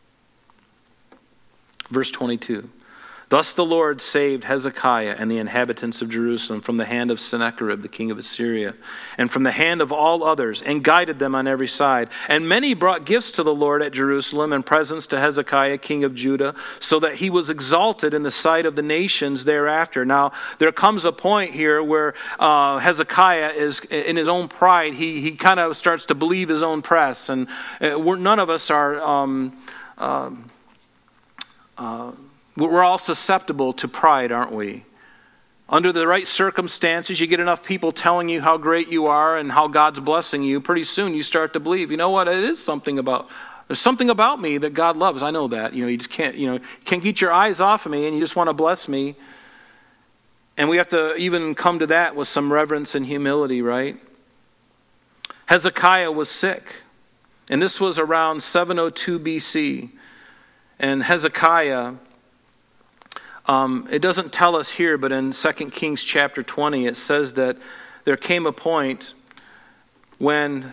Verse twenty-two. Thus the Lord saved Hezekiah and the inhabitants of Jerusalem from the hand of Sennacherib, the king of Assyria, and from the hand of all others, and guided them on every side. And many brought gifts to the Lord at Jerusalem and presents to Hezekiah, king of Judah, so that he was exalted in the sight of the nations thereafter. Now, there comes a point here where uh, Hezekiah is, in his own pride, he, he kind of starts to believe his own press. And uh, we're, none of us are... Um, uh, uh, We're all susceptible to pride, aren't we? Under the right circumstances, you get enough people telling you how great you are and how God's blessing you, pretty soon you start to believe, you know what, it is something about, there's something about me that God loves. I know that. You know, you just can't, you know, you can't get your eyes off of me and you just want to bless me. And we have to even come to that with some reverence and humility, right? Hezekiah was sick. And this was around seven oh two B C. And Hezekiah... Um, it doesn't tell us here, but in Second Kings chapter twenty, it says that there came a point when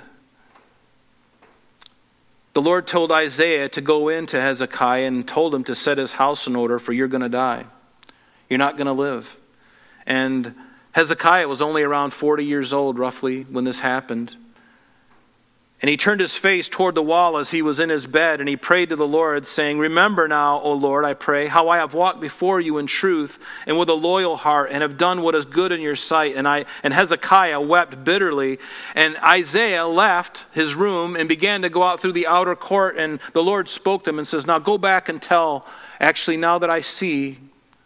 the Lord told Isaiah to go into Hezekiah and told him to set his house in order, for you're going to die. You're not going to live. And Hezekiah was only around forty years old, roughly, when this happened. And he turned his face toward the wall as he was in his bed, and he prayed to the Lord, saying, remember now, O Lord, I pray, how I have walked before you in truth and with a loyal heart, and have done what is good in your sight. And I and Hezekiah wept bitterly. And Isaiah left his room and began to go out through the outer court, and the Lord spoke to him and says, now go back and tell, actually, now that I see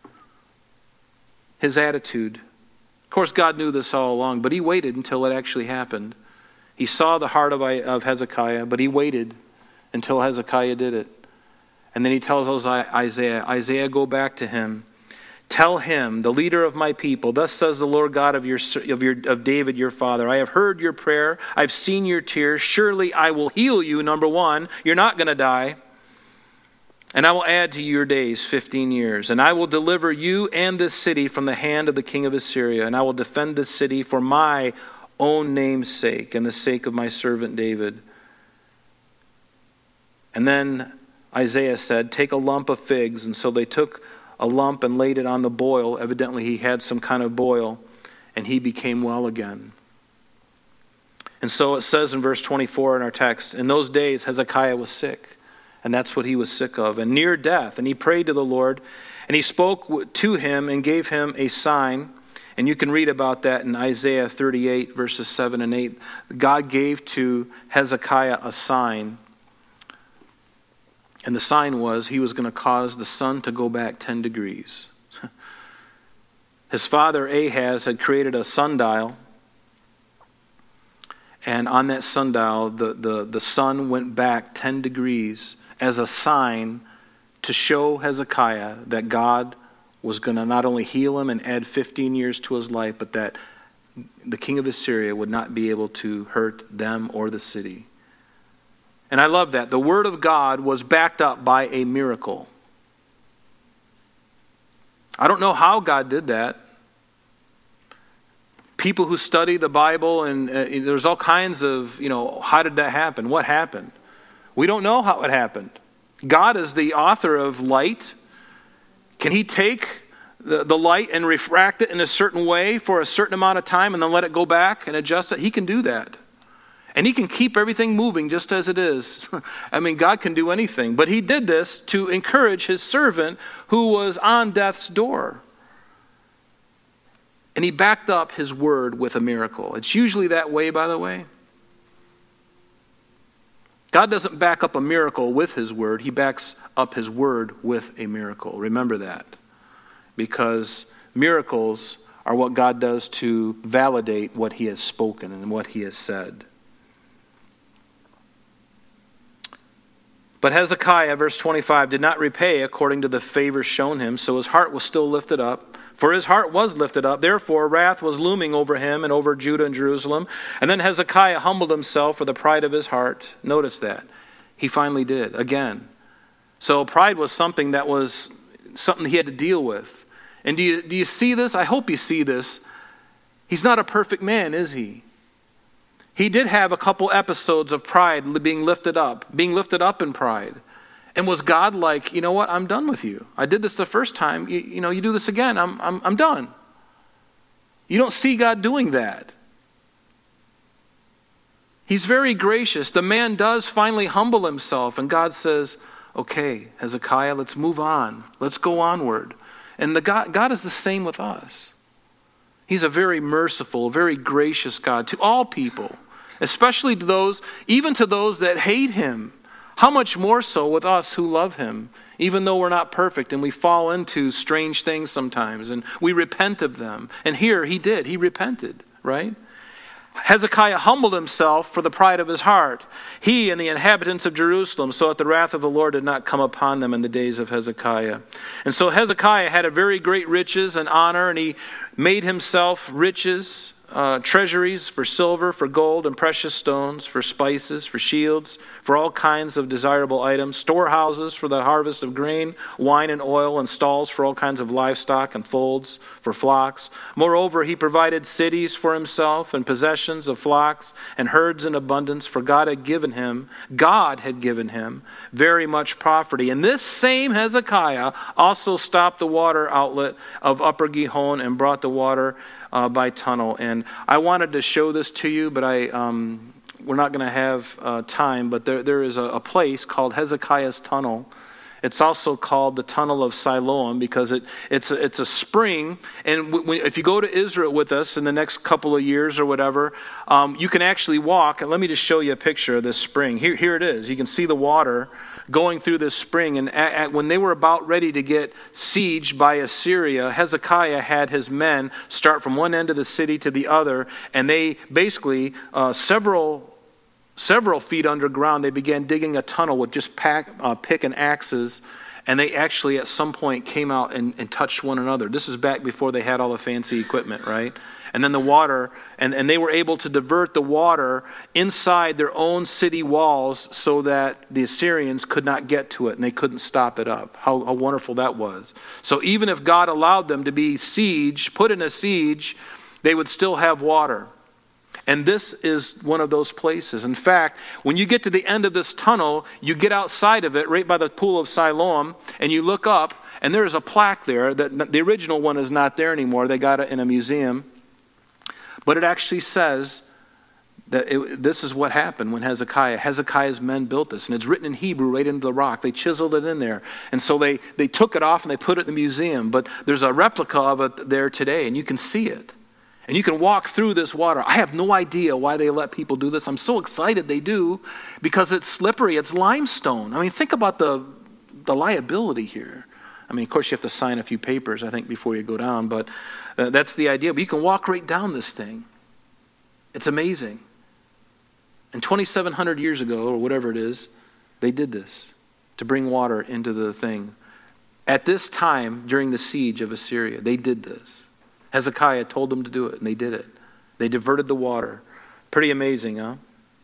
his attitude. Of course, God knew this all along, but he waited until it actually happened. He saw the heart of, of Hezekiah, but he waited until Hezekiah did it. And then he tells Isaiah, Isaiah, go back to him. Tell him, the leader of my people, thus says the Lord God of your of your of David your father, I have heard your prayer, I've seen your tears, surely I will heal you, number one, you're not going to die. And I will add to your days fifteen years, and I will deliver you and this city from the hand of the king of Assyria, and I will defend this city for my own name's sake and the sake of my servant David. And then Isaiah said, take a lump of figs. And so they took a lump and laid it on the boil. Evidently he had some kind of boil, and he became well again. And so it says in verse twenty-four in our text, in those days Hezekiah was sick, and that's what he was sick of, and near death. And he prayed to the Lord, and he spoke to him and gave him a sign. And you can read about that in Isaiah thirty-eight, verses seven and eight. God gave to Hezekiah a sign. And the sign was he was going to cause the sun to go back ten degrees. His father Ahaz had created a sundial. And on that sundial, the, the, the sun went back ten degrees as a sign to show Hezekiah that God was going to not only heal him and add fifteen years to his life, but that the king of Assyria would not be able to hurt them or the city. And I love that. The word of God was backed up by a miracle. I don't know how God did that. People who study the Bible, and uh, there's all kinds of, you know, how did that happen? What happened? We don't know how it happened. God is the author of light. Can he take the, the light and refract it in a certain way for a certain amount of time and then let it go back and adjust it? He can do that. And he can keep everything moving just as it is. I mean, God can do anything. But he did this to encourage his servant who was on death's door. And he backed up his word with a miracle. It's usually that way, by the way. God doesn't back up a miracle with his word. He backs up his word with a miracle. Remember that. Because miracles are what God does to validate what he has spoken and what he has said. But Hezekiah, verse twenty-five, did not repay according to the favor shown him, so his heart was still lifted up. For his heart was lifted up. Therefore, wrath was looming over him and over Judah and Jerusalem. And then Hezekiah humbled himself for the pride of his heart. Notice that. He finally did, again. So pride was something that was something he had to deal with. And do you, do you see this? I hope you see this. He's not a perfect man, is he? He did have a couple episodes of pride being lifted up, being lifted up in pride. And was God like, you know what, I'm done with you. I did this the first time. You, you know, you do this again, I'm, I'm, I'm done. You don't see God doing that. He's very gracious. The man does finally humble himself. And God says, okay, Hezekiah, let's move on. Let's go onward. And the God, God is the same with us. He's a very merciful, very gracious God to all people. Especially to those, even to those that hate him. How much more so with us who love him, even though we're not perfect and we fall into strange things sometimes and we repent of them. And here he did. He repented, right? Hezekiah humbled himself for the pride of his heart, he and the inhabitants of Jerusalem, so that the wrath of the Lord did not come upon them in the days of Hezekiah. And so Hezekiah had a very great riches and honor, and he made himself riches, Uh, treasuries for silver, for gold and precious stones, for spices, for shields, for all kinds of desirable items, storehouses for the harvest of grain, wine and oil, and stalls for all kinds of livestock and folds for flocks. Moreover, he provided cities for himself and possessions of flocks and herds in abundance, for God had given him, God had given him very much property. And this same Hezekiah also stopped the water outlet of Upper Gihon and brought the water Uh, by tunnel. And I wanted to show this to you, but I um, we're not going to have uh, time, but there there is a, a place called Hezekiah's Tunnel. It's also called the Tunnel of Siloam because it it's a, it's a spring, and w- w- if you go to Israel with us in the next couple of years or whatever, um, you can actually walk, and let me just show you a picture of this spring. Here, here it is. You can see the water going through this spring, and at, at, when they were about ready to get sieged by Assyria, Hezekiah had his men start from one end of the city to the other, and they basically, uh, several several feet underground, they began digging a tunnel with just pack, uh, pick and axes, and they actually at some point came out and, and touched one another. This is back before they had all the fancy equipment, right? And then the water, and, and they were able to divert the water inside their own city walls so that the Assyrians could not get to it and they couldn't stop it up. How, how wonderful that was. So even if God allowed them to be sieged, put in a siege, they would still have water. And this is one of those places. In fact, when you get to the end of this tunnel, you get outside of it, right by the pool of Siloam, and you look up, and there is a plaque there. That the original one is not there anymore. They got it in a museum. But it actually says that it, this is what happened when Hezekiah, Hezekiah's men built this. And it's written in Hebrew right into the rock. They chiseled it in there. And so they, they took it off and they put it in the museum. But there's a replica of it there today, and you can see it. And you can walk through this water. I have no idea why they let people do this. I'm so excited they do because it's slippery. It's limestone. I mean, think about the, the liability here. I mean, of course, you have to sign a few papers, I think, before you go down. But uh, that's the idea. But you can walk right down this thing. It's amazing. And twenty-seven hundred years ago, or whatever it is, they did this to bring water into the thing. At this time, during the siege of Assyria, they did this. Hezekiah told them to do it, and they did it. They diverted the water. Pretty amazing, huh?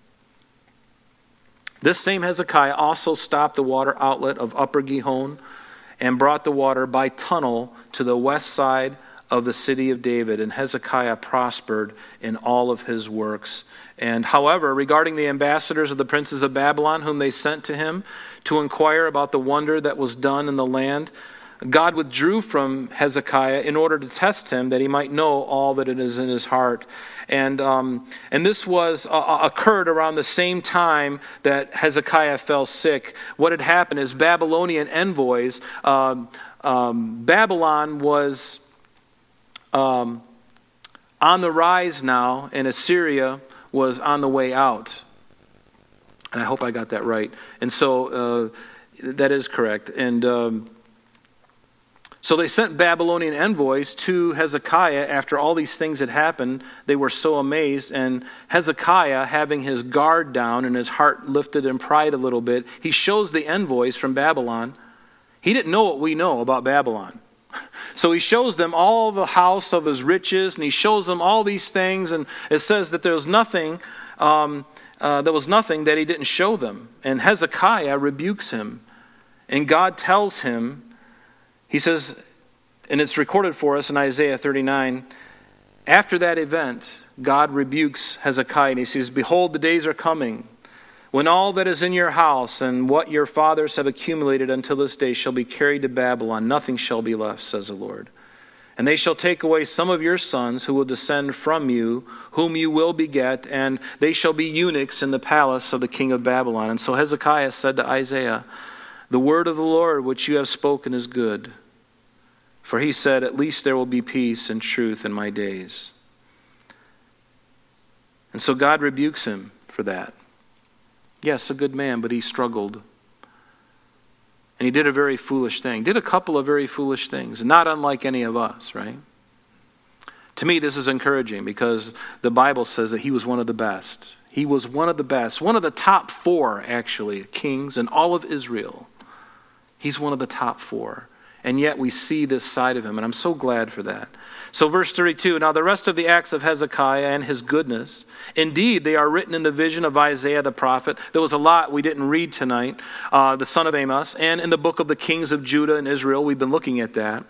This same Hezekiah also stopped the water outlet of Upper Gihon and brought the water by tunnel to the west side of the city of David, and Hezekiah prospered in all of his works. And however, regarding the ambassadors of the princes of Babylon, whom they sent to him to inquire about the wonder that was done in the land, God withdrew from Hezekiah in order to test him, that he might know all that it is in his heart. And um, and this was uh, occurred around the same time that Hezekiah fell sick. What had happened is Babylonian envoys, um, um, Babylon was um, on the rise now, and Assyria was on the way out. And I hope I got that right. And so uh, that is correct. And um, so they sent Babylonian envoys to Hezekiah after all these things had happened. They were so amazed. And Hezekiah, having his guard down and his heart lifted in pride a little bit, he shows the envoys from Babylon. He didn't know what we know about Babylon. So he shows them all the house of his riches, and he shows them all these things. And it says that there was nothing, um, uh, there was nothing that he didn't show them. And Hezekiah rebukes him. And God tells him, he says, and it's recorded for us in Isaiah thirty-nine, after that event, God rebukes Hezekiah, and he says, behold, the days are coming, when all that is in your house and what your fathers have accumulated until this day shall be carried to Babylon. Nothing shall be left, says the Lord. And they shall take away some of your sons who will descend from you, whom you will beget, and they shall be eunuchs in the palace of the king of Babylon. And so Hezekiah said to Isaiah, the word of the Lord which you have spoken is good. For he said, at least there will be peace and truth in my days. And so God rebukes him for that. Yes, a good man, but he struggled. And he did a very foolish thing. Did a couple of very foolish things, not unlike any of us, right? To me, this is encouraging because the Bible says that he was one of the best. He was one of the best. One of the top four, actually, kings in all of Israel. He's one of the top four. And yet we see this side of him, and I'm so glad for that. So verse thirty-two, now the rest of the acts of Hezekiah and his goodness, indeed they are written in the vision of Isaiah the prophet. There was a lot we didn't read tonight, uh, the son of Amos, and in the book of the kings of Judah and Israel. We've been looking at that.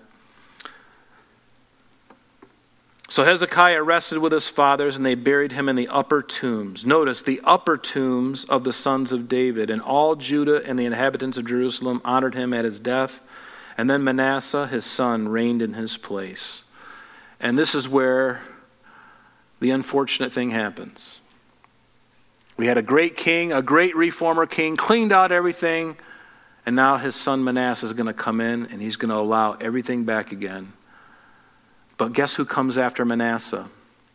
So Hezekiah rested with his fathers, and they buried him in the upper tombs. Notice, the upper tombs of the sons of David, and all Judah and the inhabitants of Jerusalem honored him at his death. And then Manasseh, his son, reigned in his place. And this is where the unfortunate thing happens. We had a great king, a great reformer king, cleaned out everything, and now his son Manasseh is going to come in and he's going to allow everything back again. But guess who comes after Manasseh?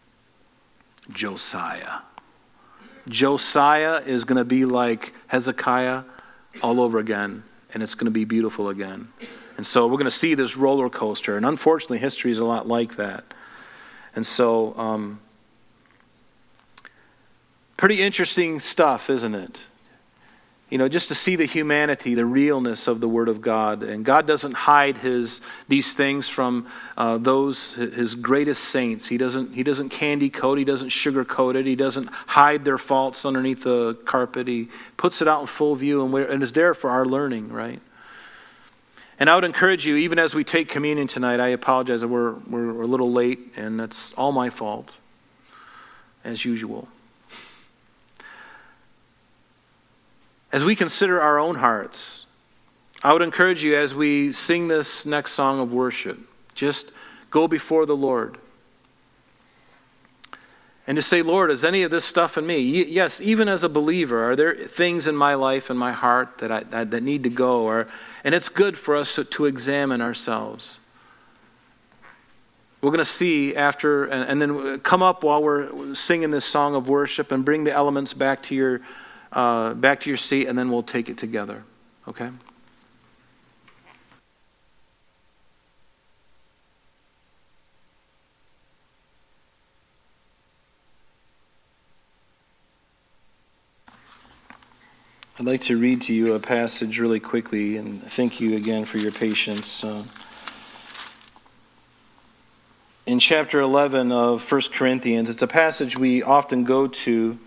Josiah. Josiah is going to be like Hezekiah all over again, and it's going to be beautiful again. And so we're going to see this roller coaster. And unfortunately, history is a lot like that. And so, um, pretty interesting stuff, isn't it? You know, just to see the humanity, the realness of the Word of God. And God doesn't hide his these things from uh, those, his greatest saints. He doesn't, he doesn't candy coat. He doesn't sugarcoat it. He doesn't hide their faults underneath the carpet. He puts it out in full view and, and is there for our learning, right? And I would encourage you, even as we take communion tonight, I apologize that we're, we're, we're a little late, and that's all my fault, as usual. As we consider our own hearts, I would encourage you as we sing this next song of worship, just go before the Lord. And to say, Lord, is any of this stuff in me? Yes, even as a believer, are there things in my life and my heart that I, that need to go? Or, and it's good for us to, to examine ourselves. We're going to see after, and, and then come up while we're singing this song of worship and bring the elements back to your, uh, back to your seat, and then we'll take it together. Okay? I'd like to read to you a passage really quickly, and thank you again for your patience. Uh, in chapter eleven of First Corinthians, it's a passage we often go to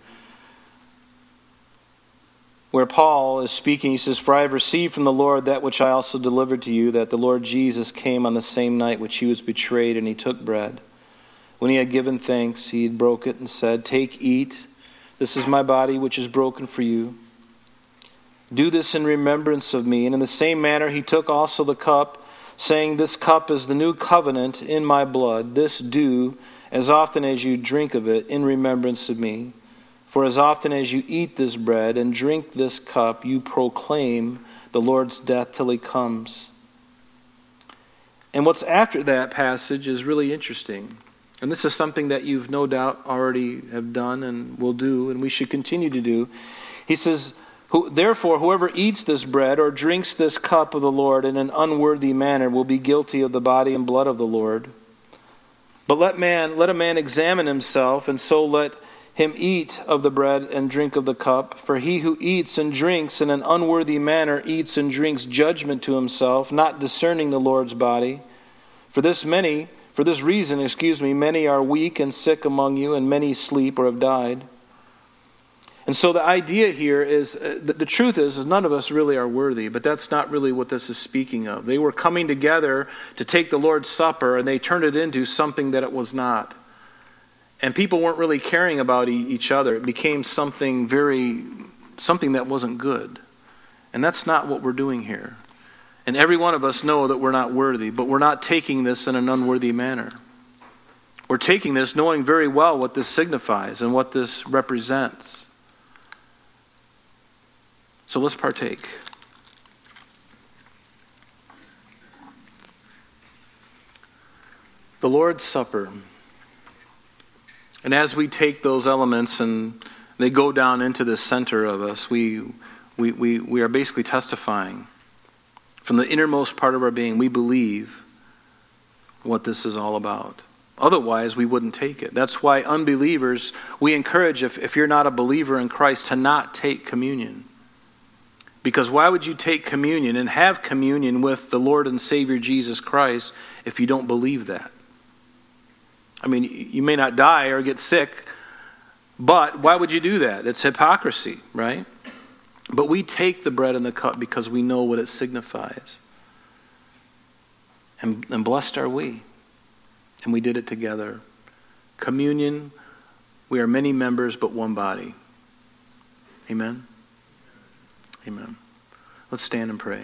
where Paul is speaking. He says, for I have received from the Lord that which I also delivered to you, that the Lord Jesus came on the same night which he was betrayed, and he took bread. When he had given thanks, he broke it and said, take, eat. This is my body which is broken for you. Do this in remembrance of me. And in the same manner he took also the cup, saying, "This cup is the new covenant in my blood. This do as often as you drink of it in remembrance of me. For as often as you eat this bread and drink this cup, you proclaim the Lord's death till he comes." And what's after that passage is really interesting. And this is something that you've no doubt already have done and will do, and we should continue to do. He says, Who, therefore, whoever eats this bread or drinks this cup of the Lord in an unworthy manner will be guilty of the body and blood of the Lord. But let man, let a man examine himself, and so let him eat of the bread and drink of the cup. For he who eats and drinks in an unworthy manner eats and drinks judgment to himself, not discerning the Lord's body. For this many, for this reason, excuse me, many are weak and sick among you, and many sleep or have died. And so the idea here is, uh, the, the truth is, is none of us really are worthy, but that's not really what this is speaking of. They were coming together to take the Lord's Supper, and they turned it into something that it was not. And people weren't really caring about e- each other. It became something very, something that wasn't good. And that's not what we're doing here. And every one of us know that we're not worthy, but we're not taking this in an unworthy manner. We're taking this knowing very well what this signifies and what this represents. So let's partake. The Lord's Supper. And as we take those elements and they go down into the center of us, we, we, we, we are basically testifying from the innermost part of our being. We believe what this is all about. Otherwise, we wouldn't take it. That's why unbelievers, we encourage, if, if you're not a believer in Christ, to not take communion. Because why would you take communion and have communion with the Lord and Savior Jesus Christ if you don't believe that? I mean, you may not die or get sick, but why would you do that? It's hypocrisy, right? But we take the bread and the cup because we know what it signifies. And, and blessed are we. And we did it together. Communion, we are many members but one body. Amen? Amen. Let's stand and pray.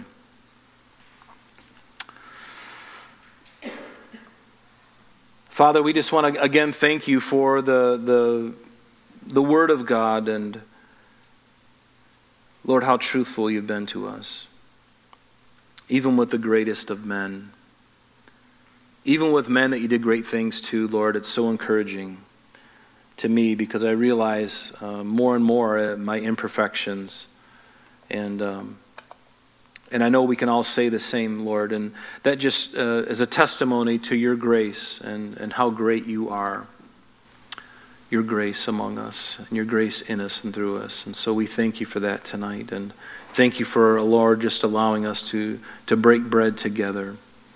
Father, we just want to again thank you for the, the, the Word of God, and Lord, how truthful you've been to us. Even with the greatest of men. Even with men that you did great things to, Lord, it's so encouraging to me because I realize uh, more and more uh, my imperfections. And um, and I know we can all say the same, Lord. And that just uh, is a testimony to your grace and, and how great you are. Your grace among us and your grace in us and through us. And so we thank you for that tonight. And thank you for, Lord, just allowing us to, to break bread together.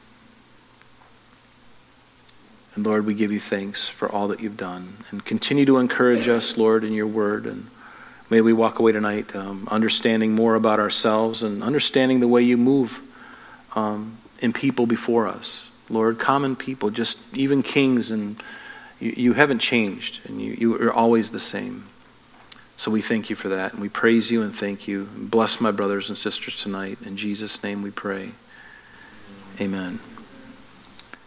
And Lord, we give you thanks for all that you've done. And continue to encourage us, Lord, in your word. And may we walk away tonight um, understanding more about ourselves and understanding the way you move um, in people before us. Lord, common people, just even kings, and you, you haven't changed, and you, you are always the same. So we thank you for that, and we praise you and thank you. Bless my brothers and sisters tonight. In Jesus' name we pray. Amen.